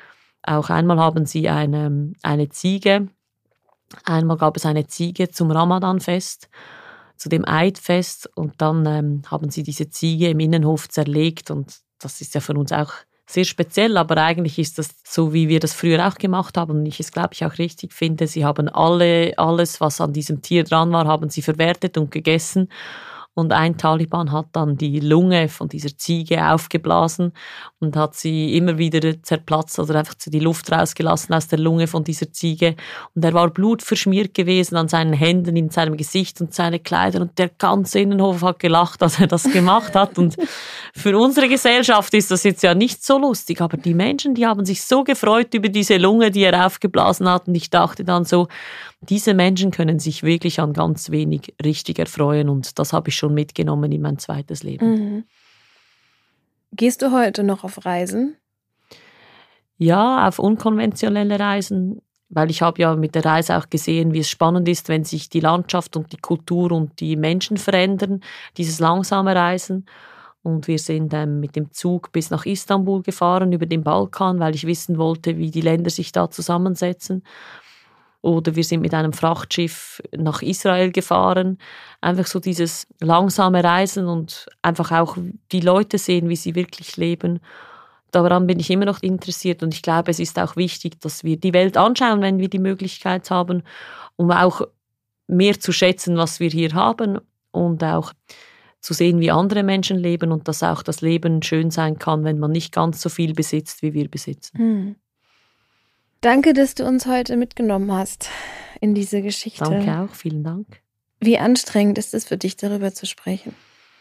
Auch einmal haben sie eine Ziege. Einmal gab es eine Ziege zum Ramadanfest, zu dem Eidfest, und dann haben sie diese Ziege im Innenhof zerlegt und das ist ja für uns auch sehr speziell, aber eigentlich ist das so, wie wir das früher auch gemacht haben und ich es, glaube ich, auch richtig finde. Sie haben alles, was an diesem Tier dran war, haben sie verwertet und gegessen Und ein Taliban hat dann die Lunge von dieser Ziege aufgeblasen und hat sie immer wieder zerplatzt oder einfach die Luft rausgelassen aus der Lunge von dieser Ziege. Und er war blutverschmiert gewesen an seinen Händen, in seinem Gesicht und seinen Kleidern. Und der ganze Innenhof hat gelacht, als er das gemacht hat. Und für unsere Gesellschaft ist das jetzt ja nicht so lustig. Aber die Menschen, die haben sich so gefreut über diese Lunge, die er aufgeblasen hat. Und ich dachte dann so, diese Menschen können sich wirklich an ganz wenig richtig erfreuen. Und das habe ich schon mitgenommen in mein zweites Leben. Mhm. Gehst du heute noch auf Reisen? Ja, auf unkonventionelle Reisen, weil ich habe ja mit der Reise auch gesehen, wie es spannend ist, wenn sich die Landschaft und die Kultur und die Menschen verändern, dieses langsame Reisen. Und wir sind mit dem Zug bis nach Istanbul gefahren, über den Balkan, weil ich wissen wollte, wie die Länder sich da zusammensetzen. Oder wir sind mit einem Frachtschiff nach Israel gefahren. Einfach so dieses langsame Reisen und einfach auch die Leute sehen, wie sie wirklich leben. Daran bin ich immer noch interessiert und ich glaube, es ist auch wichtig, dass wir die Welt anschauen, wenn wir die Möglichkeit haben, um auch mehr zu schätzen, was wir hier haben und auch zu sehen, wie andere Menschen leben und dass auch das Leben schön sein kann, wenn man nicht ganz so viel besitzt, wie wir besitzen. Danke, dass du uns heute mitgenommen hast in diese Geschichte. Danke auch, vielen Dank. Wie anstrengend ist es für dich, darüber zu sprechen?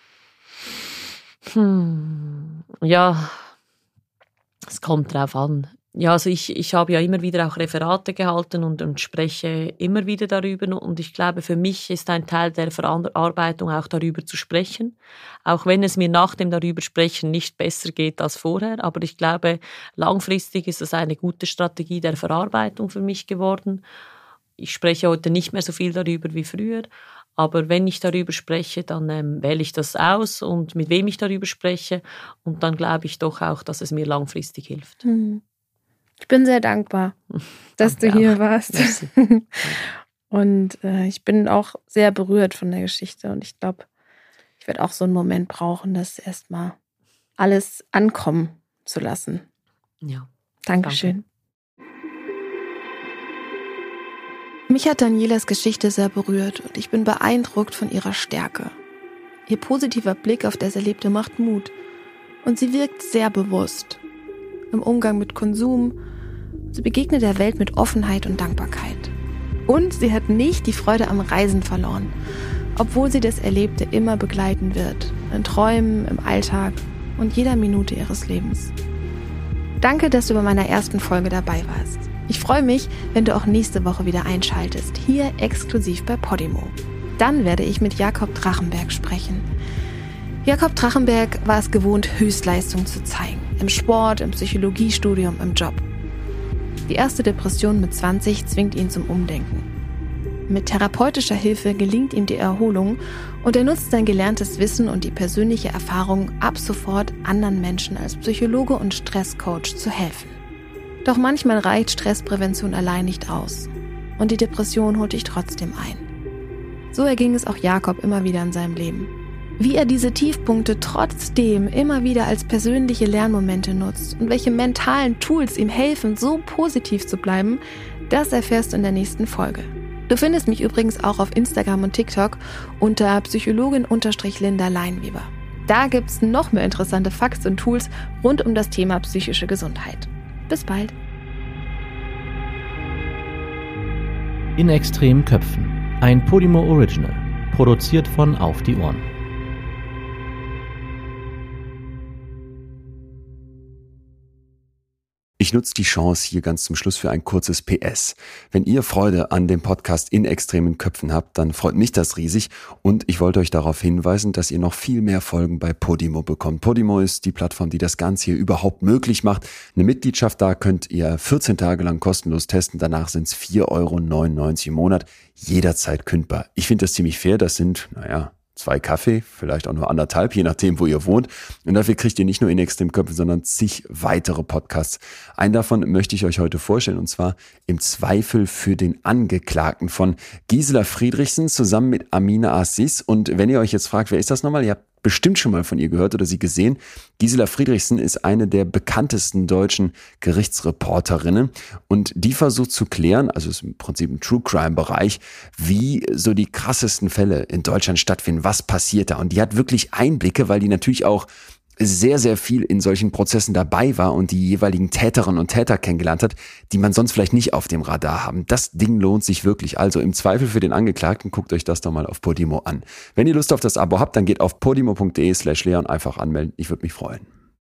Ja, es kommt drauf an. Ja, also ich habe ja immer wieder auch Referate gehalten und spreche immer wieder darüber. Und ich glaube, für mich ist ein Teil der Verarbeitung auch darüber zu sprechen. Auch wenn es mir nach dem darüber sprechen nicht besser geht als vorher. Aber ich glaube, langfristig ist es eine gute Strategie der Verarbeitung für mich geworden. Ich spreche heute nicht mehr so viel darüber wie früher. Aber wenn ich darüber spreche, dann wähle ich das aus und mit wem ich darüber spreche. Und dann glaube ich doch auch, dass es mir langfristig hilft. Ich bin sehr dankbar, dass du hier warst. Und ich bin auch sehr berührt von der Geschichte. Und ich glaube, ich werde auch so einen Moment brauchen, das erstmal alles ankommen zu lassen. Ja. Dankeschön. Mich hat Danielas Geschichte sehr berührt und ich bin beeindruckt von ihrer Stärke. Ihr positiver Blick auf das Erlebte macht Mut. Und sie wirkt sehr bewusst. Im Umgang mit Konsum. Sie begegnet der Welt mit Offenheit und Dankbarkeit. Und sie hat nicht die Freude am Reisen verloren, obwohl sie das Erlebte immer begleiten wird. In Träumen, im Alltag und jeder Minute ihres Lebens. Danke, dass du bei meiner ersten Folge dabei warst. Ich freue mich, wenn du auch nächste Woche wieder einschaltest, hier exklusiv bei Podimo. Dann werde ich mit Jakob Drachenberg sprechen. Jakob Drachenberg war es gewohnt, Höchstleistung zu zeigen. Im Sport, im Psychologiestudium, im Job. Die erste Depression mit 20 zwingt ihn zum Umdenken. Mit therapeutischer Hilfe gelingt ihm die Erholung und er nutzt sein gelerntes Wissen und die persönliche Erfahrung, ab sofort anderen Menschen als Psychologe und Stresscoach zu helfen. Doch manchmal reicht Stressprävention allein nicht aus. Und die Depression holt dich trotzdem ein. So erging es auch Jakob immer wieder in seinem Leben. Wie er diese Tiefpunkte trotzdem immer wieder als persönliche Lernmomente nutzt und welche mentalen Tools ihm helfen, so positiv zu bleiben, das erfährst du in der nächsten Folge. Du findest mich übrigens auch auf Instagram und TikTok unter Psychologin_Linda Leinweber. Da gibt's noch mehr interessante Facts und Tools rund um das Thema psychische Gesundheit. Bis bald. In extremen Köpfen. Ein Podimo Original. Produziert von Auf die Ohren. Ich nutze die Chance hier ganz zum Schluss für ein kurzes PS. Wenn ihr Freude an dem Podcast In extremen Köpfen habt, dann freut mich das riesig und ich wollte euch darauf hinweisen, dass ihr noch viel mehr Folgen bei Podimo bekommt. Podimo ist die Plattform, die das Ganze hier überhaupt möglich macht. Eine Mitgliedschaft, da könnt ihr 14 Tage lang kostenlos testen. Danach sind es 4,99 € im Monat, jederzeit kündbar. Ich finde das ziemlich fair. Das sind, 2 Kaffee, vielleicht auch nur 1,5, je nachdem, wo ihr wohnt. Und dafür kriegt ihr nicht nur In extremen Köpfen, sondern zig weitere Podcasts. Einen davon möchte ich euch heute vorstellen, und zwar Im Zweifel für den Angeklagten von Gisela Friedrichsen zusammen mit Amina Aziz. Und wenn ihr euch jetzt fragt, wer ist das nochmal? Ihr habt bestimmt schon mal von ihr gehört oder sie gesehen. Gisela Friedrichsen ist eine der bekanntesten deutschen Gerichtsreporterinnen und die versucht zu klären, also ist im Prinzip ein True-Crime-Bereich, wie so die krassesten Fälle in Deutschland stattfinden, was passiert da. Und die hat wirklich Einblicke, weil die natürlich auch sehr, sehr viel in solchen Prozessen dabei war und die jeweiligen Täterinnen und Täter kennengelernt hat, die man sonst vielleicht nicht auf dem Radar haben. Das Ding lohnt sich wirklich. Also im Zweifel für den Angeklagten, guckt euch das doch mal auf Podimo an. Wenn ihr Lust auf das Abo habt, dann geht auf podimo.de/Leon einfach anmelden. Ich würde mich freuen.